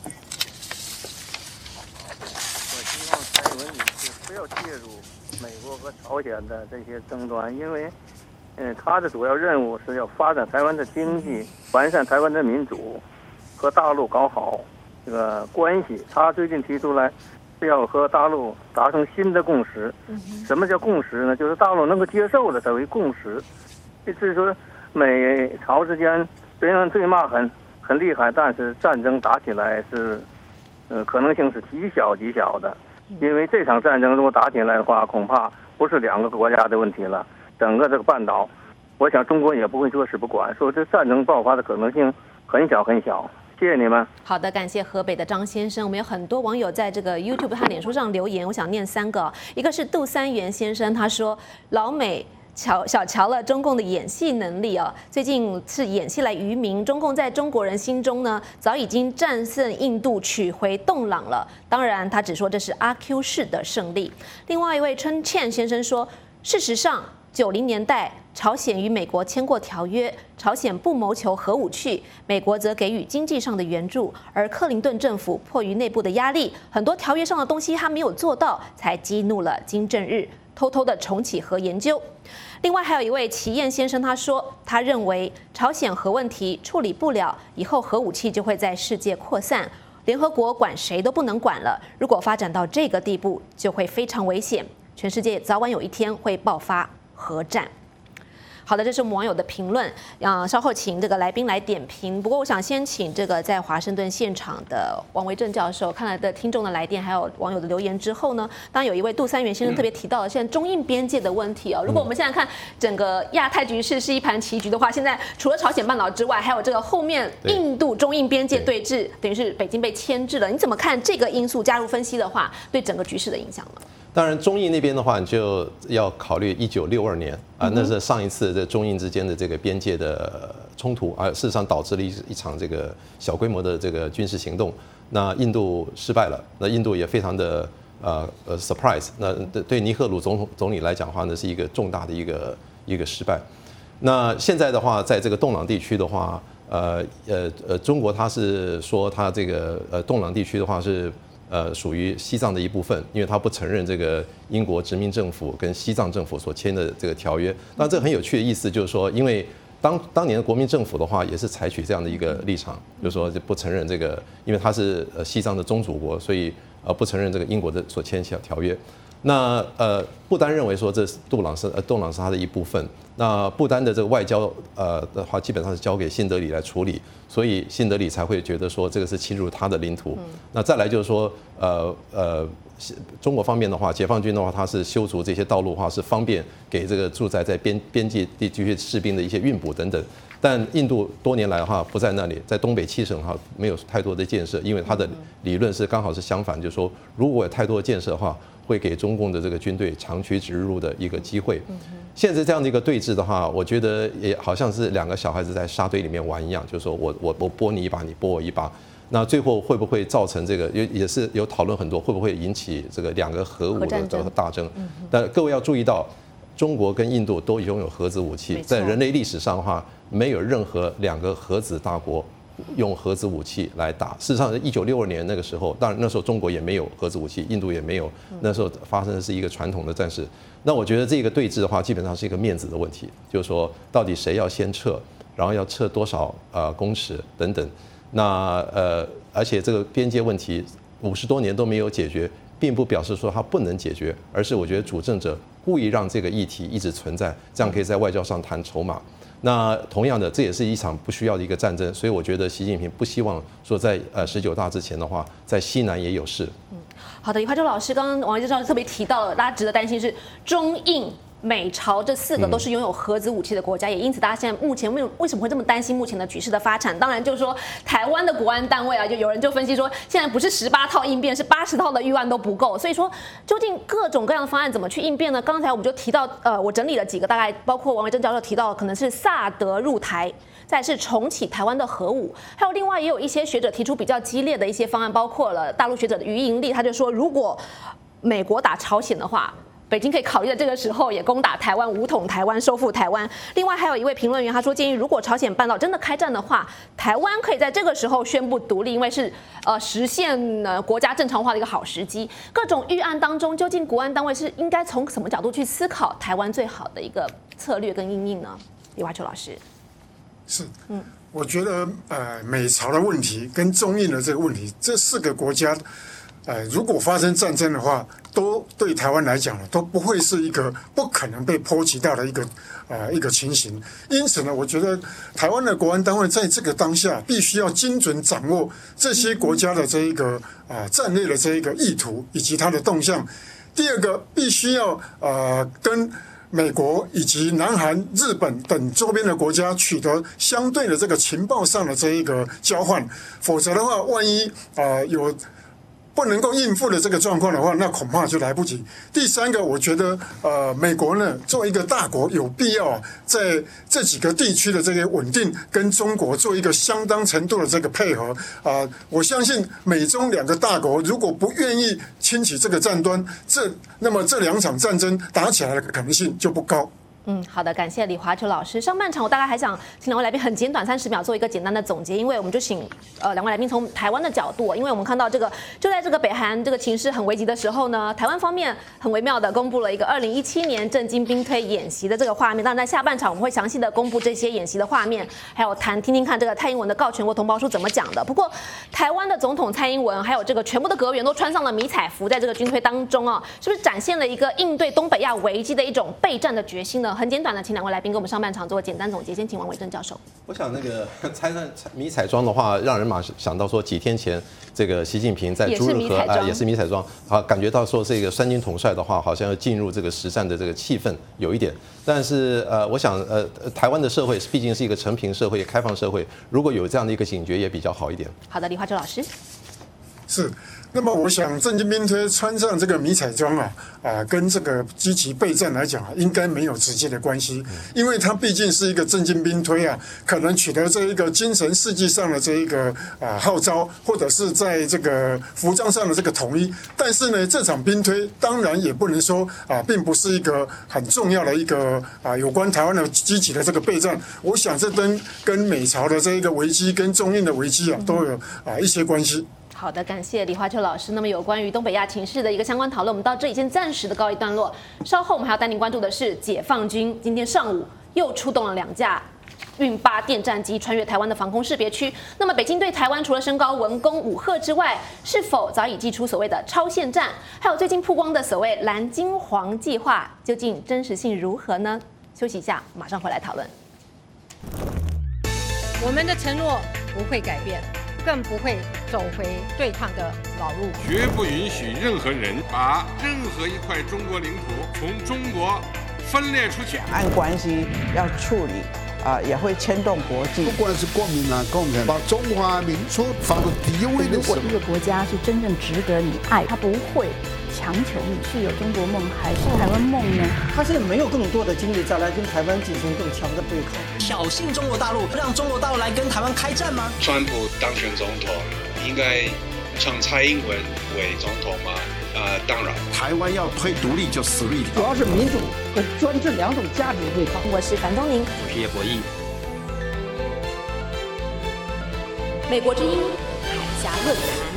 Speaker 9: 我希望蔡英文女士不要介入美国和朝鲜的这些争端，因为，嗯，她的主要任务是要发展台湾的经济，完善台湾的民主，和大陆搞好这个关系。她最近提出来是要和大陆达成新的共识。什么叫共识呢？就是大陆能够接受的才为共识。就是说，美朝之间虽然对骂很很厉害，但是战争打起来是，呃，可能性是极小极小的。因为这场战争如果打起来的话，恐怕不是两个国家的问题了，整个这个半岛，我想中国也不会坐视不管，说这战争爆发的可能性很小很小。谢谢你们。
Speaker 1: 好的，感谢河北的张先生。我们有很多网友在这个 YouTube 和脸书上留言，我想念三个。一个是杜三元先生，他说老美瞧小瞧了中共的演戏能力啊，最近是演戏来愚民。中共在中国人心中呢，早已经战胜印度，取回洞朗了。当然，他只说这是阿 Q 式的胜利。另外一位春倩先生说，事实上，九零年代朝鲜与美国签过条约，朝鲜不谋求核武器，美国则给予经济上的援助，而克林顿政府迫于内部的压力，很多条约上的东西他没有做到，才激怒了金正日，偷偷的重启核研究。另外还有一位齐燕先生，他说他认为朝鲜核问题处理不了，以后核武器就会在世界扩散，联合国管谁都不能管了。如果发展到这个地步，就会非常危险，全世界早晚有一天会爆发核战。好的，这是我们网友的评论，啊，稍后请这个来宾来点评。不过，我想先请这个在华盛顿现场的王维正教授，看来的听众的来电还有网友的留言之后呢，当然有一位杜三元先生特别提到了现在中印边界的问题哦。如果我们现在看整个亚太局势是一盘棋局的话，现在除了朝鲜半岛之外，还有这个后面印度中印边界对峙，等于是北京被牵制了。你怎么看这个因素加入分析的话，对整个局势的影响呢？
Speaker 4: 当然，中印那边的话，你就要考虑一九六二年啊，那是上一次这中印之间的这个边界的冲突啊，事实上导致了一一场这个小规模的这个军事行动。那印度失败了，那印度也非常的呃呃 surprise。那对尼赫鲁总统总理来讲的话呢，是一个重大的一个一个失败。那现在的话，在这个洞朗地区的话，呃呃呃，中国它是说它这个呃洞朗地区的话是。呃，属于西藏的一部分，因为他不承认这个英国殖民政府跟西藏政府所签的这个条约。那这很有趣的意思就是说，因为当当年的国民政府的话，也是采取这样的一个立场，就是说不承认这个，因为它是呃西藏的宗主国，所以呃不承认这个英国的所签条条约。那呃，不丹认为说这是杜朗是呃洞朗是它的一部分。那不丹的这个外交呃的话，基本上是交给新德里来处理，所以新德里才会觉得说这个是侵入他的领土。那再来就是说，呃呃，中国方面的话，解放军的话，它是修筑这些道路的话，是方便给这个驻在在边边界地区士兵的一些运补等等。但印度多年来的话不在那里，在东北七省哈没有太多的建设，因为它的理论是刚好是相反，就是说如果有太多的建设的话，会给中共的这个军队长驱直入的一个机会。现在这样的一个对峙的话，我觉得也好像是两个小孩子在沙堆里面玩一样，就是说我我我拨你一把，你拨我一把。那最后会不会造成这个也也是有讨论很多，会不会引起这个两个核武的大争？但各位要注意到，中国跟印度都拥有核子武器，在人类历史上的话，没有任何两个核子大国用核子武器来打。事实上，一九六二年那个时候，当然那时候中国也没有核子武器，印度也没有，那时候发生的是一个传统的战事。那我觉得这个对峙的话，基本上是一个面子的问题，就是说到底谁要先撤，然后要撤多少呃公尺等等。那呃，而且这个边界问题五十多年都没有解决，并不表示说它不能解决，而是我觉得主政者故意让这个议题一直存在，这样可以在外交上谈筹码。那同样的，这也是一场不需要的一个战争，所以我觉得习近平不希望说在呃十九大之前的话，在西南也有事。嗯，
Speaker 1: 好的，李怀洲老师刚刚王维正教授特别提到了，大家值得担心是中印。美朝这四个都是拥有核子武器的国家，也因此大家现在目前为为什么会这么担心目前的局势的发展？当然就是说台湾的国安单位啊，就有人就分析说，现在不是十八套应变，是八十套的预案都不够。所以说，究竟各种各样的方案怎么去应变呢？刚才我们就提到，呃，我整理了几个，大概包括王维正教授提到，可能是萨德入台。再是重启台湾的核武，还有另外也有一些学者提出比较激烈的一些方案，包括了大陆学者的于盈利，他就说，如果美国打朝鲜的话。北京可以考虑在这个时候也攻打台湾，武统台湾，收复台湾。另外还有一位评论员，他说建议，如果朝鲜半岛真的开战的话，台湾可以在这个时候宣布独立，因为是呃实现呃国家正常化的一个好时机。各种预案当中，究竟国安单位是应该从什么角度去思考台湾最好的一个策略跟因应呢？李华秋老师，
Speaker 6: 是，嗯，我觉得呃美朝的问题跟中印的这个问题，这四个国家。 呃，如果发生战争的话，都对台湾来讲呢，都不会是一个不可能被波及到的一个呃一个情形。因此呢，我觉得台湾的国安单位在这个当下，必须要精准掌握这些国家的这一个啊、呃、战略的这一个意图以及它的动向。第二个，必须要呃跟美国以及南韩、日本等周边的国家取得相对的这个情报上的这一个交换，否则的话，万一啊、呃、有不能够应付的这个状况的话，那恐怕就来不及。第三个，我觉得呃，美国呢作为一个大国，有必要在这几个地区的这个稳定跟中国做一个相当程度的这个配合啊、呃。我相信美中两个大国如果不愿意轻启这个战端，这那么这两场战争打起来的可能性就不高。
Speaker 1: 嗯，好的，感谢李华球老师。上半场我大概还想请两位来宾很简短三十秒做一个简单的总结，因为我们就请呃两位来宾从台湾的角度，因为我们看到这个就在这个北韩这个情势很危急的时候呢，台湾方面很微妙的公布了一个二零一七年政经兵推演习的这个画面。当然在下半场我们会详细的公布这些演习的画面，还有谈听听看这个蔡英文的告全国同胞书怎么讲的。不过台湾的总统蔡英文还有这个全部的阁员都穿上了迷彩服，在这个军推当中啊，是不是展现了一个应对东北亚危机的一种备战的决心呢？很简短的，请两位来宾给我们上半场做简单总结。先请王伟正教授。
Speaker 4: 我想那个穿上迷彩装的话，让人马上想到说几天前这个习近平在朱日和啊、呃、也是迷彩装，好感觉到说这个三军统帅的话，好像要进入这个实战的这个气氛有一点。但是呃，我想呃，台湾的社会毕竟是一个成平社会、开放社会，如果有这样的一个警觉，也比较好一点。
Speaker 1: 好的，李华球老师。
Speaker 6: 是。那么我想，政经兵推穿上这个迷彩装啊，啊、呃，跟这个积极备战来讲啊，应该没有直接的关系，因为它毕竟是一个政经兵推啊，可能取得这一个精神事迹上的这一个啊、呃、号召，或者是在这个服装上的这个统一。但是呢，这场兵推当然也不能说啊、呃，并不是一个很重要的一个啊、呃、有关台湾的积极的这个备战。我想这跟跟美朝的这一个危机，跟中印的危机啊，都有啊、呃、一些关系。
Speaker 1: 好的，感谢李华球老师。那么有关于东北亚情势的一个相关讨论，我们到这里先暂时的告一段落。稍后我们还要带您关注的是，解放军今天上午又出动了两架运八电战机穿越台湾的防空识别区。那么北京对台湾除了升高文攻武吓之外，是否早已祭出所谓的超限战？还有最近曝光的所谓蓝金黄计划，究竟真实性如何呢？休息一下，马上回来讨论。
Speaker 10: 我们的承诺不会改变，更不会走回对抗的老路，
Speaker 11: 绝不允许任何人把任何一块中国领土从中国分裂出去。
Speaker 12: 两岸关系要处理啊、呃，也会牵动国际。
Speaker 13: 不管是国民党、共产党，把中华民族放到第一位的时候，
Speaker 14: 如果一个国家是真正值得你爱，他不会强求你是有中国梦还是台湾梦呢？
Speaker 15: 他现在没有更多的精力再来跟台湾进行更强的对抗，
Speaker 16: 挑衅中国大陆，让中国大陆来跟台湾开战吗？
Speaker 17: 川普当选总统，应该让蔡英文为总统吗？呃，当然。
Speaker 13: 台湾要推独立就死路一条。
Speaker 15: 主要是民主和专制两种价值对抗。
Speaker 1: 我是樊宗宁，
Speaker 5: 我是叶博弈。
Speaker 1: 美国之音海峡论坛。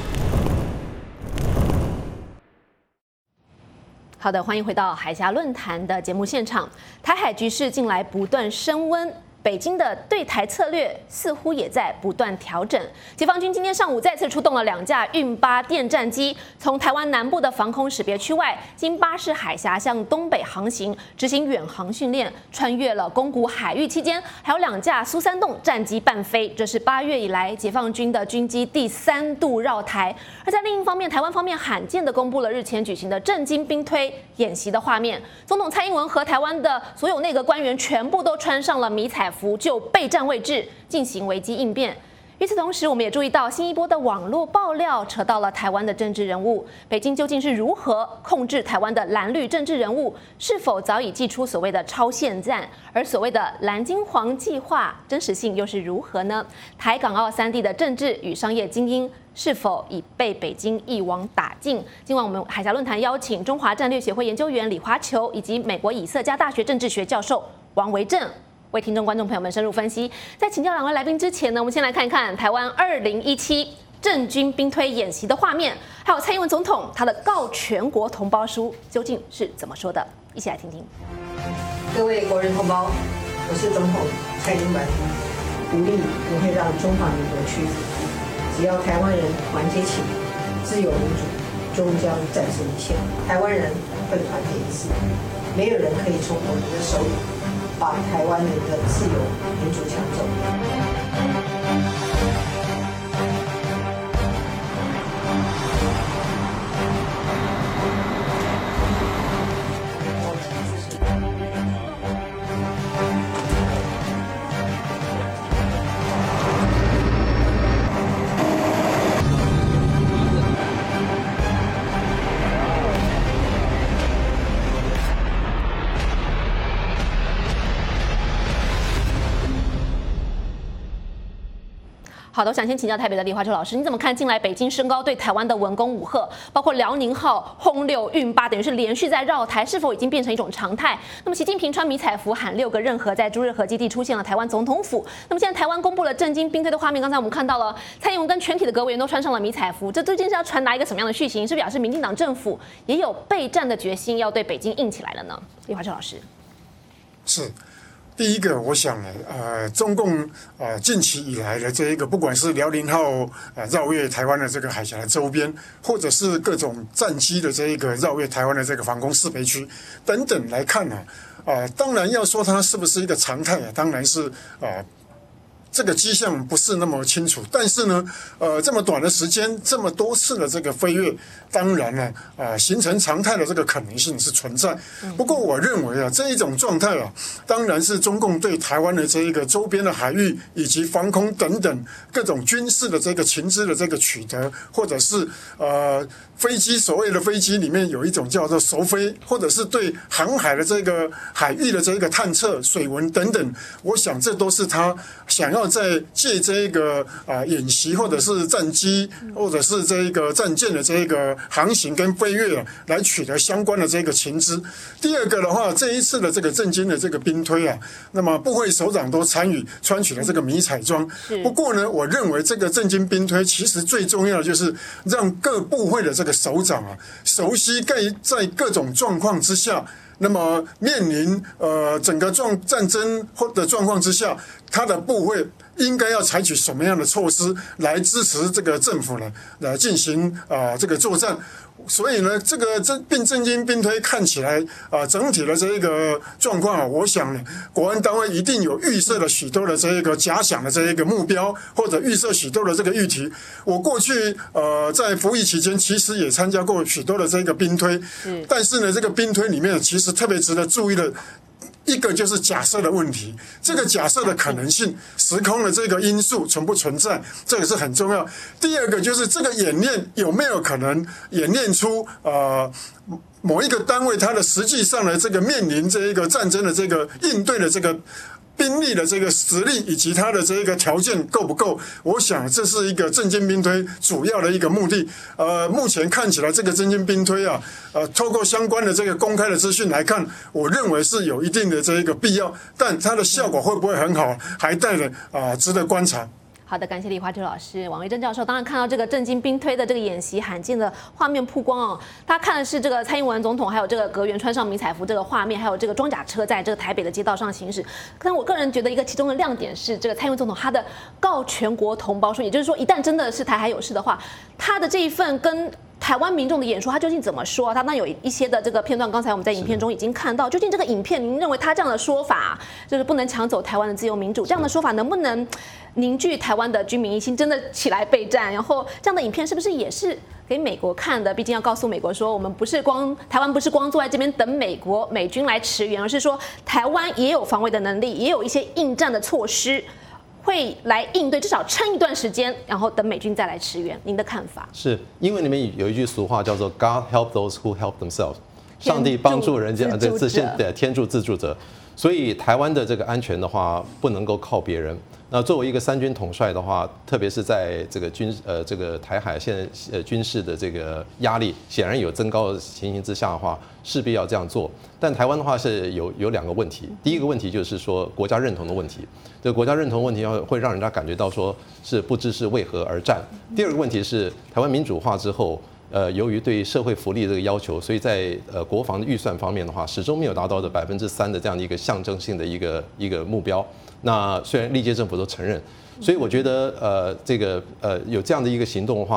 Speaker 1: 好的，欢迎回到海峡论坛的节目现场。台海局势近来不断升温，北京的对台策略似乎也在不断调整。解放军今天上午再次出动了两架运八电战机，从台湾南部的防空识别区外，经巴士海峡向东北航行，执行远航训练，穿越了宫古海域期间，还有两架苏三洞战机伴飞。这是八月以来解放军的军机第三度绕台。而在另一方面，台湾方面罕见的公布了日前举行的政经兵推演习的画面，总统蔡英文和台湾的所有内阁官员全部都穿上了迷彩服，就备战位置进行危机应变。与此同时，我们也注意到新一波的网络爆料扯到了台湾的政治人物，北京究竟是如何控制台湾的蓝绿政治人物？是否早已祭出所谓的超限战？而所谓的蓝金黄计划真实性又是如何呢？台港澳三地的政治与商业精英是否已被北京一网打尽？今晚我们海峡论坛邀请中华战略协会研究员李华球以及美国以色加大学政治学教授王维正，为听众观众朋友们深入分析。在请教两位来宾之前呢，我们先来看一看台湾二零一七政军兵推演习的画面，还有蔡英文总统他的告全国同胞书究竟是怎么说的？一起来听听。
Speaker 7: 各位国人同胞，我是总统蔡英文，武力不会让中华民国屈服，只要台湾人团结起来，自由民主终将战胜一切。台湾人会团结一致，没有人可以从我们的手里把台湾人的自由民主抢走。
Speaker 1: 好的，我想先请教台北的李华秋老师，你怎么看近来北京升高对台湾的文攻武吓，包括辽宁号、轰六、运八，等于是连续在绕台，是否已经变成一种常态？那么习近平穿迷彩服喊六个任何，在朱日和基地出现了台湾总统府。那么现在台湾公布了震惊兵推的画面，刚才我们看到了蔡英文跟全体的阁委员都穿上了迷彩服，这究竟是要传达一个什么样的讯息？是表示民进党政府也有备战的决心，要对北京硬起来了呢？李华秋老师，
Speaker 6: 是。第一个，我想呢，呃，中共呃近期以来的这一个，不管是辽宁号呃绕越台湾的这个海峡的周边，或者是各种战机的这一个绕越台湾的这个防空识别区等等来看呢，啊、呃，当然要说它是不是一个常态啊，当然是啊。呃这个迹象不是那么清楚，但是呢，呃，这么短的时间，这么多次的这个飞越，当然呢，呃，形成常态的这个可能性是存在。不过，我认为啊，这一种状态啊，当然是中共对台湾的这一个周边的海域以及防空等等各种军事的这个情资的这个取得，或者是呃飞机所谓的飞机里面有一种叫做熟飞，或者是对航海的这个海域的这个探测、水文等等，我想这都是他想要。在借这个啊演习，或者是战机，或者是这个战舰的这个航行跟飞越啊，来取得相关的这个情资。第二个的话，这一次的这个震惊的这个兵推啊，那么部会首长都参与，穿起了这个迷彩装。不过呢，我认为这个震惊兵推其实最重要的就是让各部会的这个首长啊，熟悉在在各种状况之下。那么面临呃整个状战争或者状况之下，他的部会应该要采取什么样的措施来支持这个政府呢？来进行啊、呃、这个作战。所以呢，这个震并震惊兵推看起来啊、呃，整体的这一个状况啊，我想呢，国安单位一定有预设了许多的这一个假想的这一个目标，或者预设许多的这个议题。我过去呃在服役期间，其实也参加过许多的这个兵推，但是呢，这个兵推里面其实特别值得注意的。一个就是假设的问题，这个假设的可能性、时空的这个因素存不存在，这个是很重要。第二个就是这个演练有没有可能演练出呃某一个单位它的实际上的这个面临这一个战争的这个应对的这个。兵力的这个实力以及它的这个条件够不够？我想这是一个震惊兵推主要的一个目的。呃，目前看起来这个震惊兵推啊，呃，透过相关的这个公开的资讯来看，我认为是有一定的这一个必要，但它的效果会不会很好，还待着啊、呃，值得观察。
Speaker 1: 好的，感谢李华秋老师、王维珍教授。当然看到这个震惊兵推的这个演习罕见的画面曝光哦，他看的是这个蔡英文总统还有这个阁员穿上迷彩服这个画面，还有这个装甲车在这个台北的街道上行驶。但我个人觉得一个其中的亮点是这个蔡英文总统他的告全国同胞说，也就是说一旦真的是台海有事的话，他的这一份跟台湾民众的演说，他究竟怎么说？他那有一些的这个片段，刚才我们在影片中已经看到。究竟这个影片，您认为他这样的说法，就是不能抢走台湾的自由民主，这样的说法能不能凝聚台湾的军民一心，真的起来备战？然后这样的影片是不是也是给美国看的？毕竟要告诉美国说，我们不是光台湾不是光坐在这边等美国美军来驰援，而是说台湾也有防卫的能力，也有一些应战的措施。会来应对，至少撑一段时间，然后等美军再来驰援。您的看法？
Speaker 4: 是英文里面有一句俗话叫做 "God help those who help themselves"， 上帝帮助人家，对自先对天助自助者。所以台湾的这个安全的话，不能够靠别人。那作为一个三军统帅的话，特别是在这个军呃这个台海现在呃军事的这个压力显然有增高的情形之下的话，势必要这样做。但台湾的话是有有两个问题，第一个问题就是说国家认同的问题，这个国家认同问题会让人家感觉到说是不知是为何而战。第二个问题是台湾民主化之后。呃，由于对社会福利这个要求，所以在呃国防的预算方面的话，始终没有达到的百分之三的这样的一个象征性的一个一个目标。那虽然历届政府都承认，所以我觉得呃这个呃有这样的一个行动的话，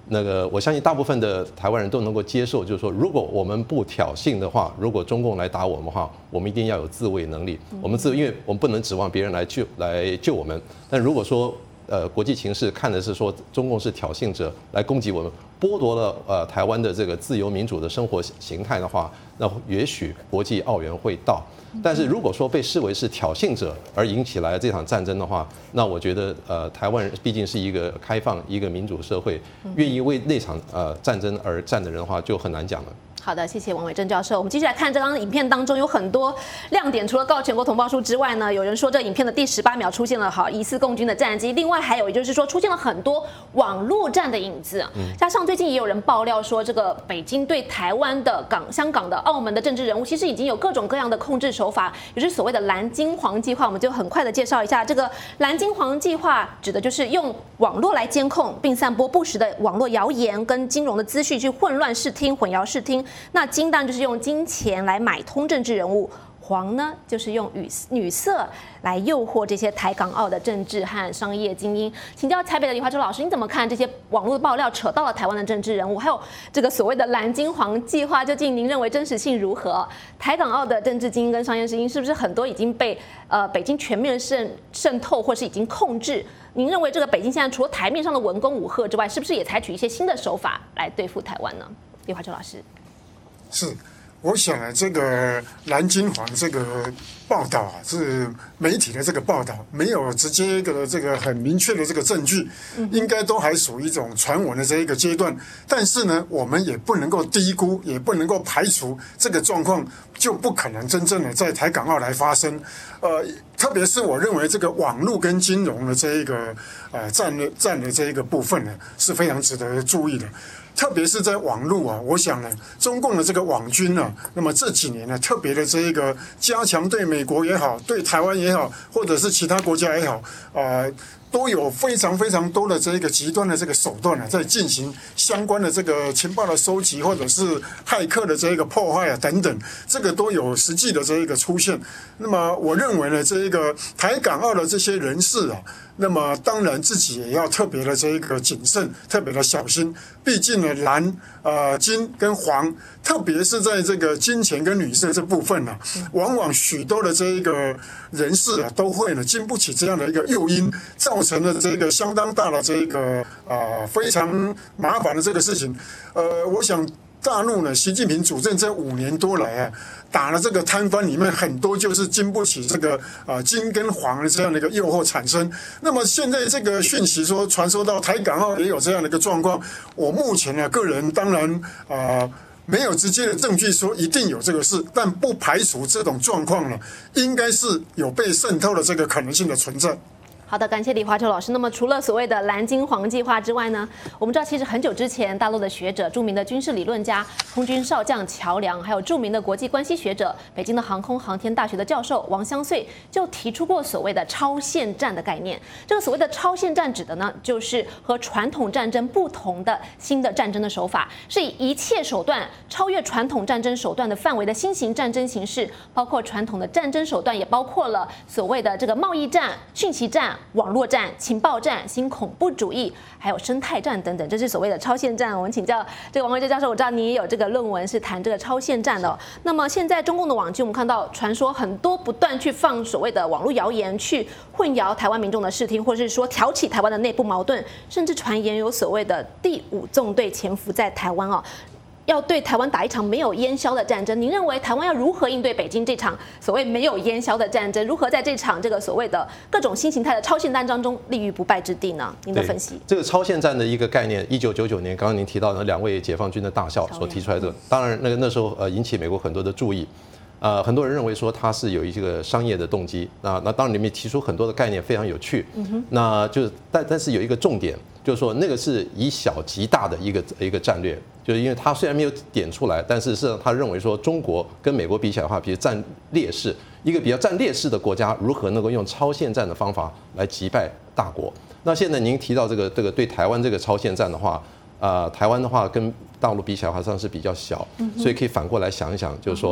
Speaker 4: 那个我相信大部分的台湾人都能够接受，就是说，如果我们不挑衅的话，如果中共来打我们的话，我们一定要有自卫能力。我们自，因为我们不能指望别人来救来救我们。但如果说呃国际情势看的是说中共是挑衅者来攻击我们，剥夺了呃台湾的这个自由民主的生活形态的话，那也许国际奥援会到。但是如果说被视为是挑衅者而引起来这场战争的话，那我觉得呃台湾人毕竟是一个开放、一个民主社会，愿意为那场呃战争而战的人的话，就很难讲了。
Speaker 1: 好的，谢谢王伟正教授。我们继续来看这张影片当中有很多亮点，除了告全国同胞书之外呢，有人说这影片的第十八秒出现了好疑似共军的战机，另外还有也就是说出现了很多网络战的影子，加上最近也有人爆料说，这个北京对台湾的港、香港的、澳门的政治人物，其实已经有各种各样的控制手法，也就是所谓的蓝金黄计划。我们就很快的介绍一下，这个蓝金黄计划指的就是用网络来监控并散播不实的网络谣言跟金融的资讯，去混乱视听、混淆视听。那金当然就是用金钱来买通政治人物，黄呢就是用女女色来诱惑这些台港澳的政治和商业精英。请教台北的李华洲老师，你怎么看这些网络爆料扯到了台湾的政治人物，还有这个所谓的蓝金黄计划，究竟您认为真实性如何？台港澳的政治精英跟商业精英是不是很多已经被呃北京全面渗渗透，或是已经控制？您认为这个北京现在除了台面上的文攻武吓之外，是不是也采取一些新的手法来对付台湾呢？李华洲老师。
Speaker 6: 是，我想呢，这个蓝金黄这个报道啊，是媒体的这个报道，没有直接的这个很明确的这个证据，应该都还属于一种传闻的这一个阶段。但是呢，我们也不能够低估，也不能够排除这个状况就不可能真正的在台港澳来发生。呃，特别是我认为这个网络跟金融的这一个呃占的占的这一个部分呢，是非常值得注意的。特别是在网络啊，我想呢，中共的这个网军呢，那么这几年呢，特别的这一个加强对美国也好，对台湾也好，或者是其他国家也好，呃，都有非常非常多的这一个极端的这个手段呢，在进行相关的这个情报的收集，或者是骇客的这一个破坏啊等等，这个都有实际的这一个出现。那么我认为呢，这一个台港澳的这些人士啊，那么当然自己也要特别的这一个谨慎，特别的小心。毕竟呢，蓝、呃金跟黄，特别是在这个金钱跟女色这部分呢、啊，往往许多的这一个人士啊，都会呢经不起这样的一个诱因，造成了这个相当大的这一个呃非常麻烦的这个事情。呃，我想大陆呢，习近平主政这五年多来啊，打了这个贪官里面很多就是经不起这个啊、呃、金跟黄的这样的一个诱惑产生。那么现在这个讯息说传说到台港澳也有这样的一个状况，我目前呢个人当然啊、呃、没有直接的证据说一定有这个事，但不排除这种状况呢，应该是有被渗透的这个可能性的存在。
Speaker 1: 好的，感谢李华洲老师。那么除了所谓的蓝金黄计划之外呢，我们知道其实很久之前，大陆的学者、著名的军事理论家、空军少将乔梁，还有著名的国际关系学者、北京的航空航天大学的教授王相穗，就提出过所谓的超限战的概念。这个所谓的超限战指的呢，就是和传统战争不同的新的战争的手法，是以一切手段超越传统战争手段的范围的新型战争形式，包括传统的战争手段，也包括了所谓的这个贸易战、讯息战、网络战、情报战、新恐怖主义，还有生态战等等，这是所谓的超限战。我们请教这个王维洲教授，我知道你也有这个论文是谈这个超限战的、哦。那么现在中共的网军，我们看到传说很多不断去放所谓的网络谣言，去混淆台湾民众的视听，或是说挑起台湾的内部矛盾，甚至传言有所谓的第五纵队潜伏在台湾哦。要对台湾打一场没有烟硝的战争，您认为台湾要如何应对北京这场所谓没有烟硝的战争？如何在这场这个所谓的各种新形态的超限战当中立于不败之地呢？您的分析。
Speaker 4: 这个超限战的一个概念，一九九九年，刚刚您提到的两位解放军的大校所提出来的，当然那个那时候呃引起美国很多的注意。呃，很多人认为说它是有一个商业的动机，那那当然里面提出很多的概念非常有趣，嗯、那就是但但是有一个重点，就是说那个是以小及大的一个一个战略，就是因为他虽然没有点出来，但是事实上他认为说中国跟美国比起来的话，比如占劣势，一个比较占劣势的国家如何能够用超限战的方法来击败大国。那现在您提到这个这个对台湾这个超限战的话，呃，台湾的话跟大陆比起来的话，算是比较小，所以可以反过来想一想，就是说。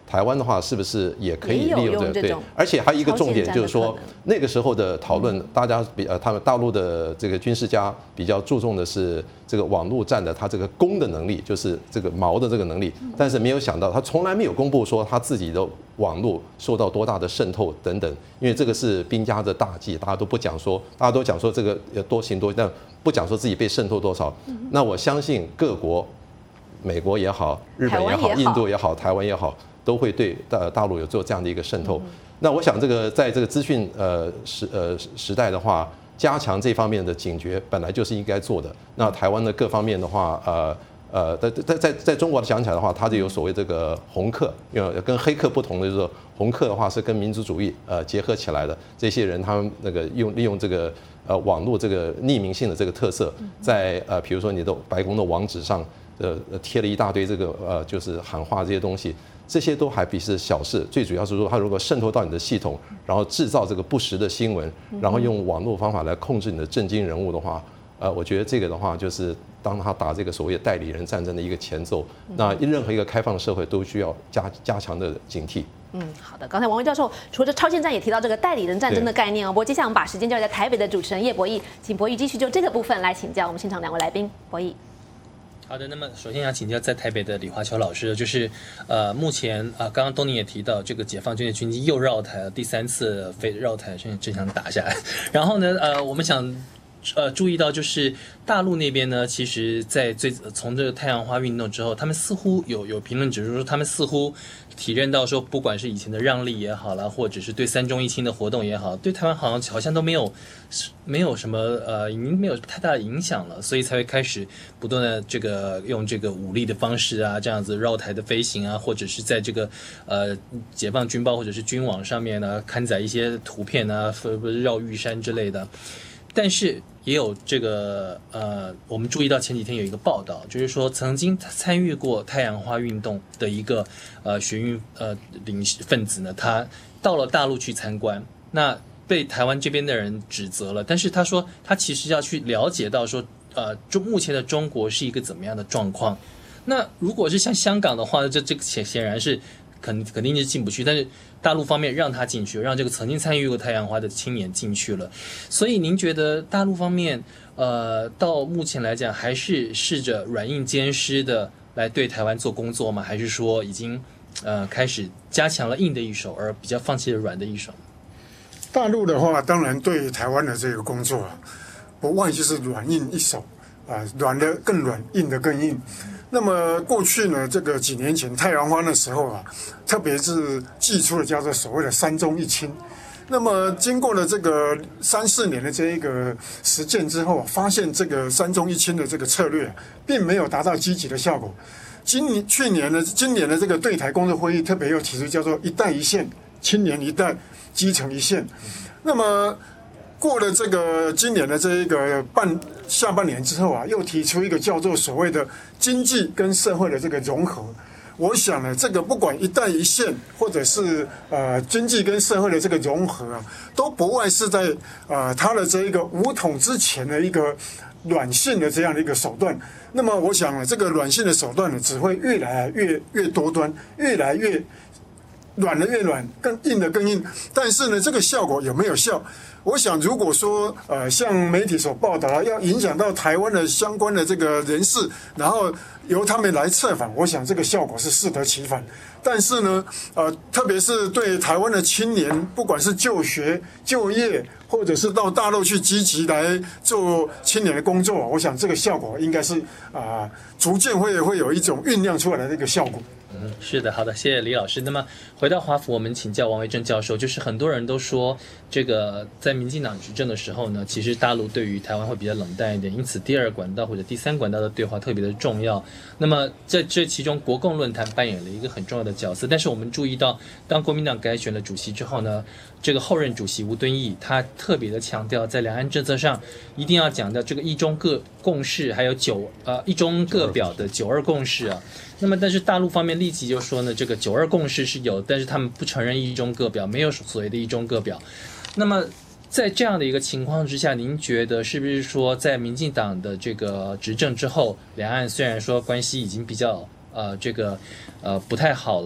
Speaker 4: 台湾的话是不是也可以利用这个？对，而且还有一个重点就是说，那个时候的讨论，大家比呃，他们大陆的这个军事家比较注重的是这个网络战的它这个攻的能力，就是这个矛的这个能力，但是没有想到他从来没有公布说他自己的网络受到多大的渗透等等，因为这个是兵家的大忌，大家都不讲说，大家都讲说这个多行多，但不讲说自己被渗透多少。那我相信各国，美国也好，日本也好，印度也好，台湾也好，都会对大大陆有做这样的一个渗透。那我想这个在这个资讯呃时呃时代的话，加强这方面的警觉本来就是应该做的。那台湾的各方面的话，呃呃，在在在在中国讲起来的话，它就有所谓这个红客，因为跟黑客不同的就是说，红客的话是跟民族主义呃结合起来的。这些人他们那个用利用这个呃网络这个匿名性的这个特色，在呃比如说你的白宫的网址上呃贴了一大堆这个呃就是喊话这些东西。这些都还比是小事，最主要是说，它如果渗透到你的系统，然后制造这个不实的新闻，然后用网络方法来控制你的政经人物的话，呃，我觉得这个的话就是当他打这个所谓的代理人战争的一个前奏。那任何一个开放的社会都需要加加强的警惕。
Speaker 1: 嗯，好的。刚才王威教授除了超限战也提到这个代理人战争的概念哦。不过接下来我们把时间交给在台北的主持人叶博弈，请博弈继续就这个部分来请教我们现场两位来宾。博弈。
Speaker 2: 好的，那么首先要请教在台北的李华球老师，就是呃，目前啊、呃，刚刚东尼也提到，这个解放军的军机又绕台了，第三次飞绕台，甚至真想打下来。然后呢，呃，我们想呃注意到，就是大陆那边呢，其实在最从这个太阳花运动之后，他们似乎有有评论指出说，他们似乎体认到说，不管是以前的让利也好啦，或者是对三中一轻的活动也好，对台湾好像好像都没有没有什么呃，已经没有太大的影响了，所以才会开始不断的这个用这个武力的方式啊，这样子绕台的飞行啊，或者是在这个呃解放军报或者是军网上面呢刊载一些图片啊，绕玉山之类的。但是也有这个呃，我们注意到前几天有一个报道，就是说曾经参与过太阳花运动的一个呃学运呃领分子呢，他到了大陆去参观，那被台湾这边的人指责了。但是他说他其实要去了解到说，呃，中目前的中国是一个怎么样的状况。那如果是像香港的话，这这个显显然是肯肯定是进不去，但是大陆方面让他进去，让这个曾经参与过太阳花的青年进去了。所以您觉得大陆方面，呃，到目前来讲，还是试着软硬兼施的来对台湾做工作吗？还是说已经呃开始加强了硬的一手，而比较放弃了软的一手？
Speaker 6: 大陆的话，当然对台湾的这个工作啊，不外就是软硬一手啊，软的更软，硬的更硬。那么过去呢，这个几年前太阳花的时候啊，特别是祭出了叫做所谓的三中一轻。那么经过了这个三四年的这一个实践之后，发现这个三中一轻的这个策略并没有达到积极的效果。今年去年呢，今年的这个对台工作会议特别又提出叫做一带一线，青年一代，基层一线。那么过了这个今年的这一个半下半年之后啊，又提出一个叫做所谓的经济跟社会的这个融合。我想呢，这个不管一带一线，或者是呃经济跟社会的这个融合啊，都不外是在呃它的这一个武统之前的一个软性的这样的一个手段。那么我想呢，这个软性的手段呢，只会越来越越多端，越来越软的越软，更硬的更硬。但是呢，这个效果有没有效？我想，如果说呃，像媒体所报道，要影响到台湾的相关的这个人士，然后由他们来策反，我想这个效果是适得其反。但是呢，呃，特别是对台湾的青年，不管是就学、就业，或者是到大陆去积极来做青年的工作，我想这个效果应该是啊、呃，逐渐会会有一种酝酿出来的这个效果。
Speaker 2: 嗯，是的，好的，谢谢李老师。那么回到华府，我们请教王维正教授，就是很多人都说，这个在民进党执政的时候呢，其实大陆对于台湾会比较冷淡一点，因此第二管道或者第三管道的对话特别的重要。那么在这其中，国共论坛扮演了一个很重要的角色。但是我们注意到，当国民党改选了主席之后呢，这个后任主席吴敦义他特别的强调，在两岸政策上一定要讲到这个一中各共识，还有九呃一中各表的九二共识啊。那么，但是大陆方面立即就说呢，这个九二共识是有，但是他们不承认一中各表，没有所谓的一中各表。那么，在这样的一个情况之下，您觉得是不是说，在民进党的这个执政之后，两岸虽然说关系已经比较呃这个呃不太好了，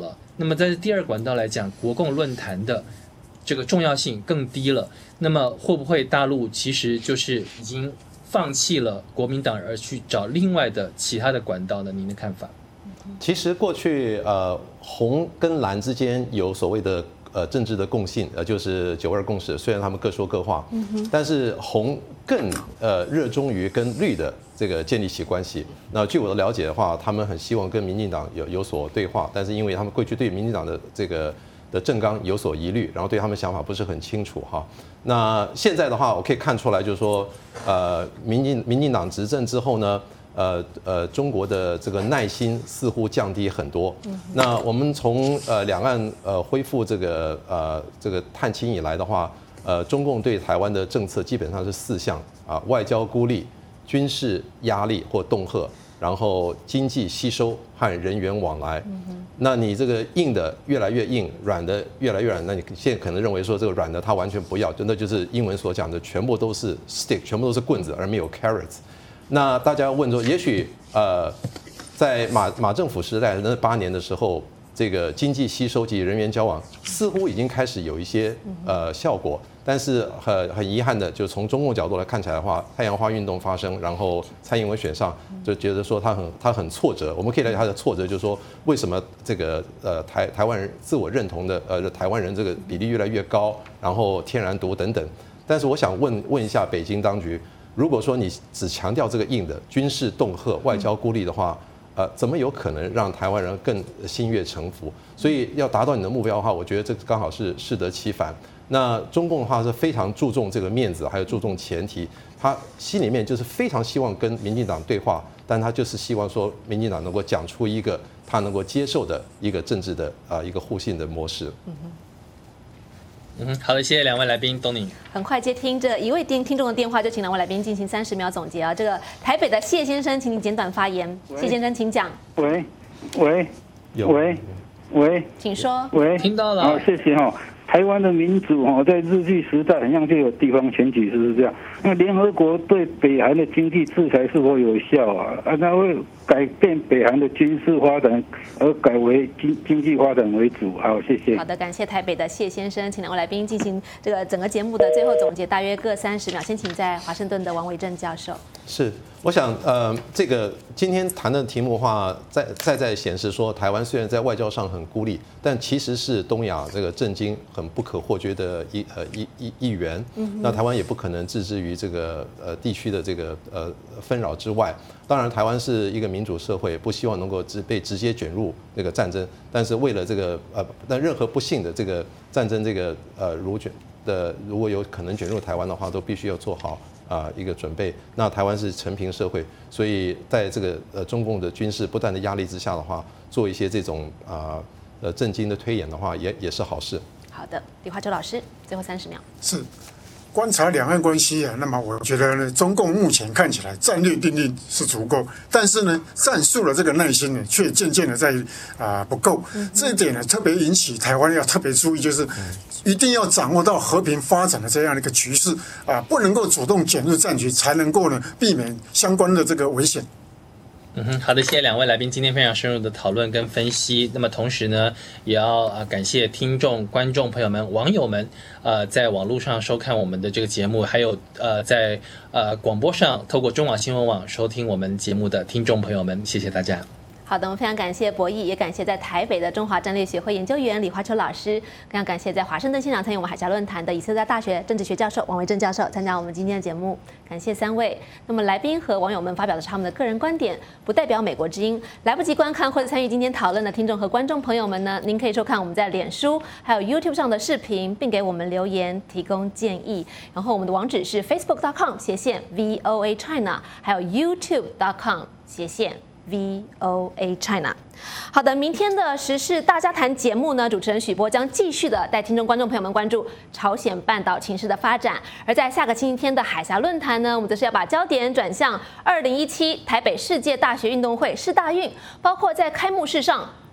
Speaker 2: 那么在第二管道来讲，国共论坛的这个重要性更低了。那么会不会大陆其实就是已经放弃了国民党而去找另外的其他的管道呢？您的看法？
Speaker 4: 其实过去呃红跟蓝之间有所谓的呃政治的共性，呃就是九二共识，虽然他们各说各话，嗯、但是红更呃热衷于跟绿的这个建立起关系。那据我的了解的话，他们很希望跟民进党有有所对话，但是因为他们过去对民进党的这个的政纲有所疑虑，然后对他们想法不是很清楚哈。那现在的话，我可以看出来，就是说，呃，民进民进党执政之后呢，呃呃，中国的这个耐心似乎降低很多。那我们从呃两岸呃恢复这个呃这个探亲以来的话，呃，中共对台湾的政策基本上是四项啊：外交孤立、军事压力或恫吓，然后经济吸收和人员往来。那你这个硬的越来越硬，软的越来越软，那你现在可能认为说这个软的他完全不要，真的就是英文所讲的全部都是 stick， 全部都是棍子，而没有 carrots。那大家问说，也许呃，在马马政府时代那八年的时候，这个经济吸收及人员交往似乎已经开始有一些呃效果。但是很很遗憾的，就从中共角度来看起来的话，太阳花运动发生，然后蔡英文选上，就觉得说他很他很挫折。我们可以了解他的挫折，就是说为什么这个呃台台湾人自我认同的呃台湾人这个比例越来越高，然后天然独等等。但是我想问问一下北京当局，如果说你只强调这个硬的军事恫吓、外交孤立的话，呃，怎么有可能让台湾人更心悦诚服？所以要达到你的目标的话，我觉得这刚好是适得其反。那中共的话是非常注重这个面子，还有注重前提，他心里面就是非常希望跟民进党对话，但他就是希望说民进党能够讲出一个他能够接受的一个政治的啊、呃、一个互信的模式。嗯哼，
Speaker 2: 嗯哼，好的，谢谢两位来宾，东宁。
Speaker 1: 很快接听这一位听听众的电话，就请两位来宾进行三十秒总结啊。这个台北的谢先生，请你简短发言。谢先生，请讲。
Speaker 18: 喂，喂，喂，喂，
Speaker 1: 请说。
Speaker 18: 喂，
Speaker 2: 听到了。
Speaker 18: 好，谢谢哈。台湾的民主哦，在日据时代好像就有地方选举，是不是这样？那联合国对北韩的经济制裁是否有效啊？啊，那会改变北韩的军事发展，而改为经经济发展为主。好，谢谢。
Speaker 1: 好的，感谢台北的谢先生，请两位来宾进行这个整个节目的最后总结，大约各三十秒。先请在华盛顿的王维正教授。
Speaker 4: 是，我想，呃，这个今天谈的题目的话，再再再显示说，台湾虽然在外交上很孤立，但其实是东亚这个政经很不可或缺的一呃一一一员。那台湾也不可能置之于这个呃地区的这个呃纷扰之外。当然，台湾是一个民主社会，不希望能够直被直接卷入那个战争。但是为了这个呃，但任何不幸的这个战争这个呃如卷的，如果有可能卷入台湾的话，都必须要做好啊、呃、一个准备。那台湾是承平社会，所以在这个呃中共的军事不断的压力之下的话，做一些这种啊呃, 呃政经的推演的话，也也是好事。
Speaker 1: 好的，李华洲老师，最后三十秒。
Speaker 6: 是。观察两岸关系啊，那么我觉得呢，中共目前看起来战略定力是足够，但是呢，战术的这个耐心呢，却渐渐的在啊、呃、不够。这一点呢，特别引起台湾要特别注意，就是一定要掌握到和平发展的这样的一个局势啊，不能够主动卷入战局，才能够呢避免相关的这个危险。
Speaker 2: 嗯哼，好的，谢谢两位来宾今天非常深入的讨论跟分析。那么同时呢，也要啊感谢听众、观众朋友们、网友们，呃，在网络上收看我们的这个节目，还有呃在呃广播上透过中网新闻网收听我们节目的听众朋友们，谢谢大家。
Speaker 1: 好的，我们非常感谢博弈，也感谢在台北的中华战略协会研究员李华秋老师，非常感谢在华盛顿现场参与我们海峡论坛的以色列大学政治学教授王维正教授参加我们今天的节目，感谢三位。那么来宾和网友们发表的是他们的个人观点，不代表美国之音。来不及观看或者参与今天讨论的听众和观众朋友们呢，您可以收看我们在脸书还有 YouTube 上的视频，并给我们留言提供建议。然后我们的网址是 facebook dot com 斜线 V O A China， 还有 YouTube dot com 斜线V O A China。 好的，明天的时事大家谈节目呢，主持人许波将继续的带听众观众朋友们关注朝鲜半岛情势的发展。而在下个星期天的海峡论坛呢，我们则是要把焦点转向二零一七台北世界大学运动会世大运，包括在开幕式上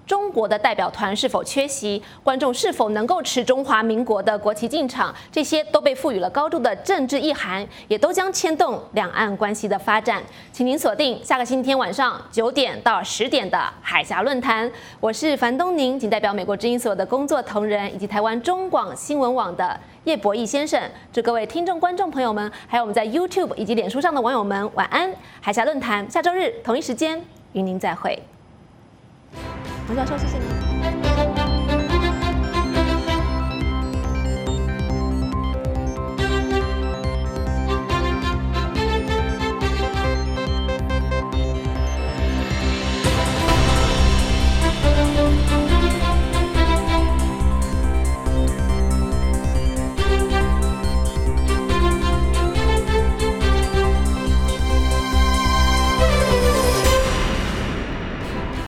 Speaker 1: 中国的代表团是否缺席，观众是否能够持中华民国的国旗进场，这些都被赋予了高度的政治意涵，也都将牵动两岸关系的发展。请您锁定下个星期天晚上九点到十点的海峡论坛，我是樊东宁，仅代表美国之音所有的工作同仁以及台湾中广新闻网的叶博弈先生，祝各位听众、观众朋友们，还有我们在 YouTube 以及脸书上的网友们晚安。海峡论坛下周日同一时间与您再会。王教授，谢谢您。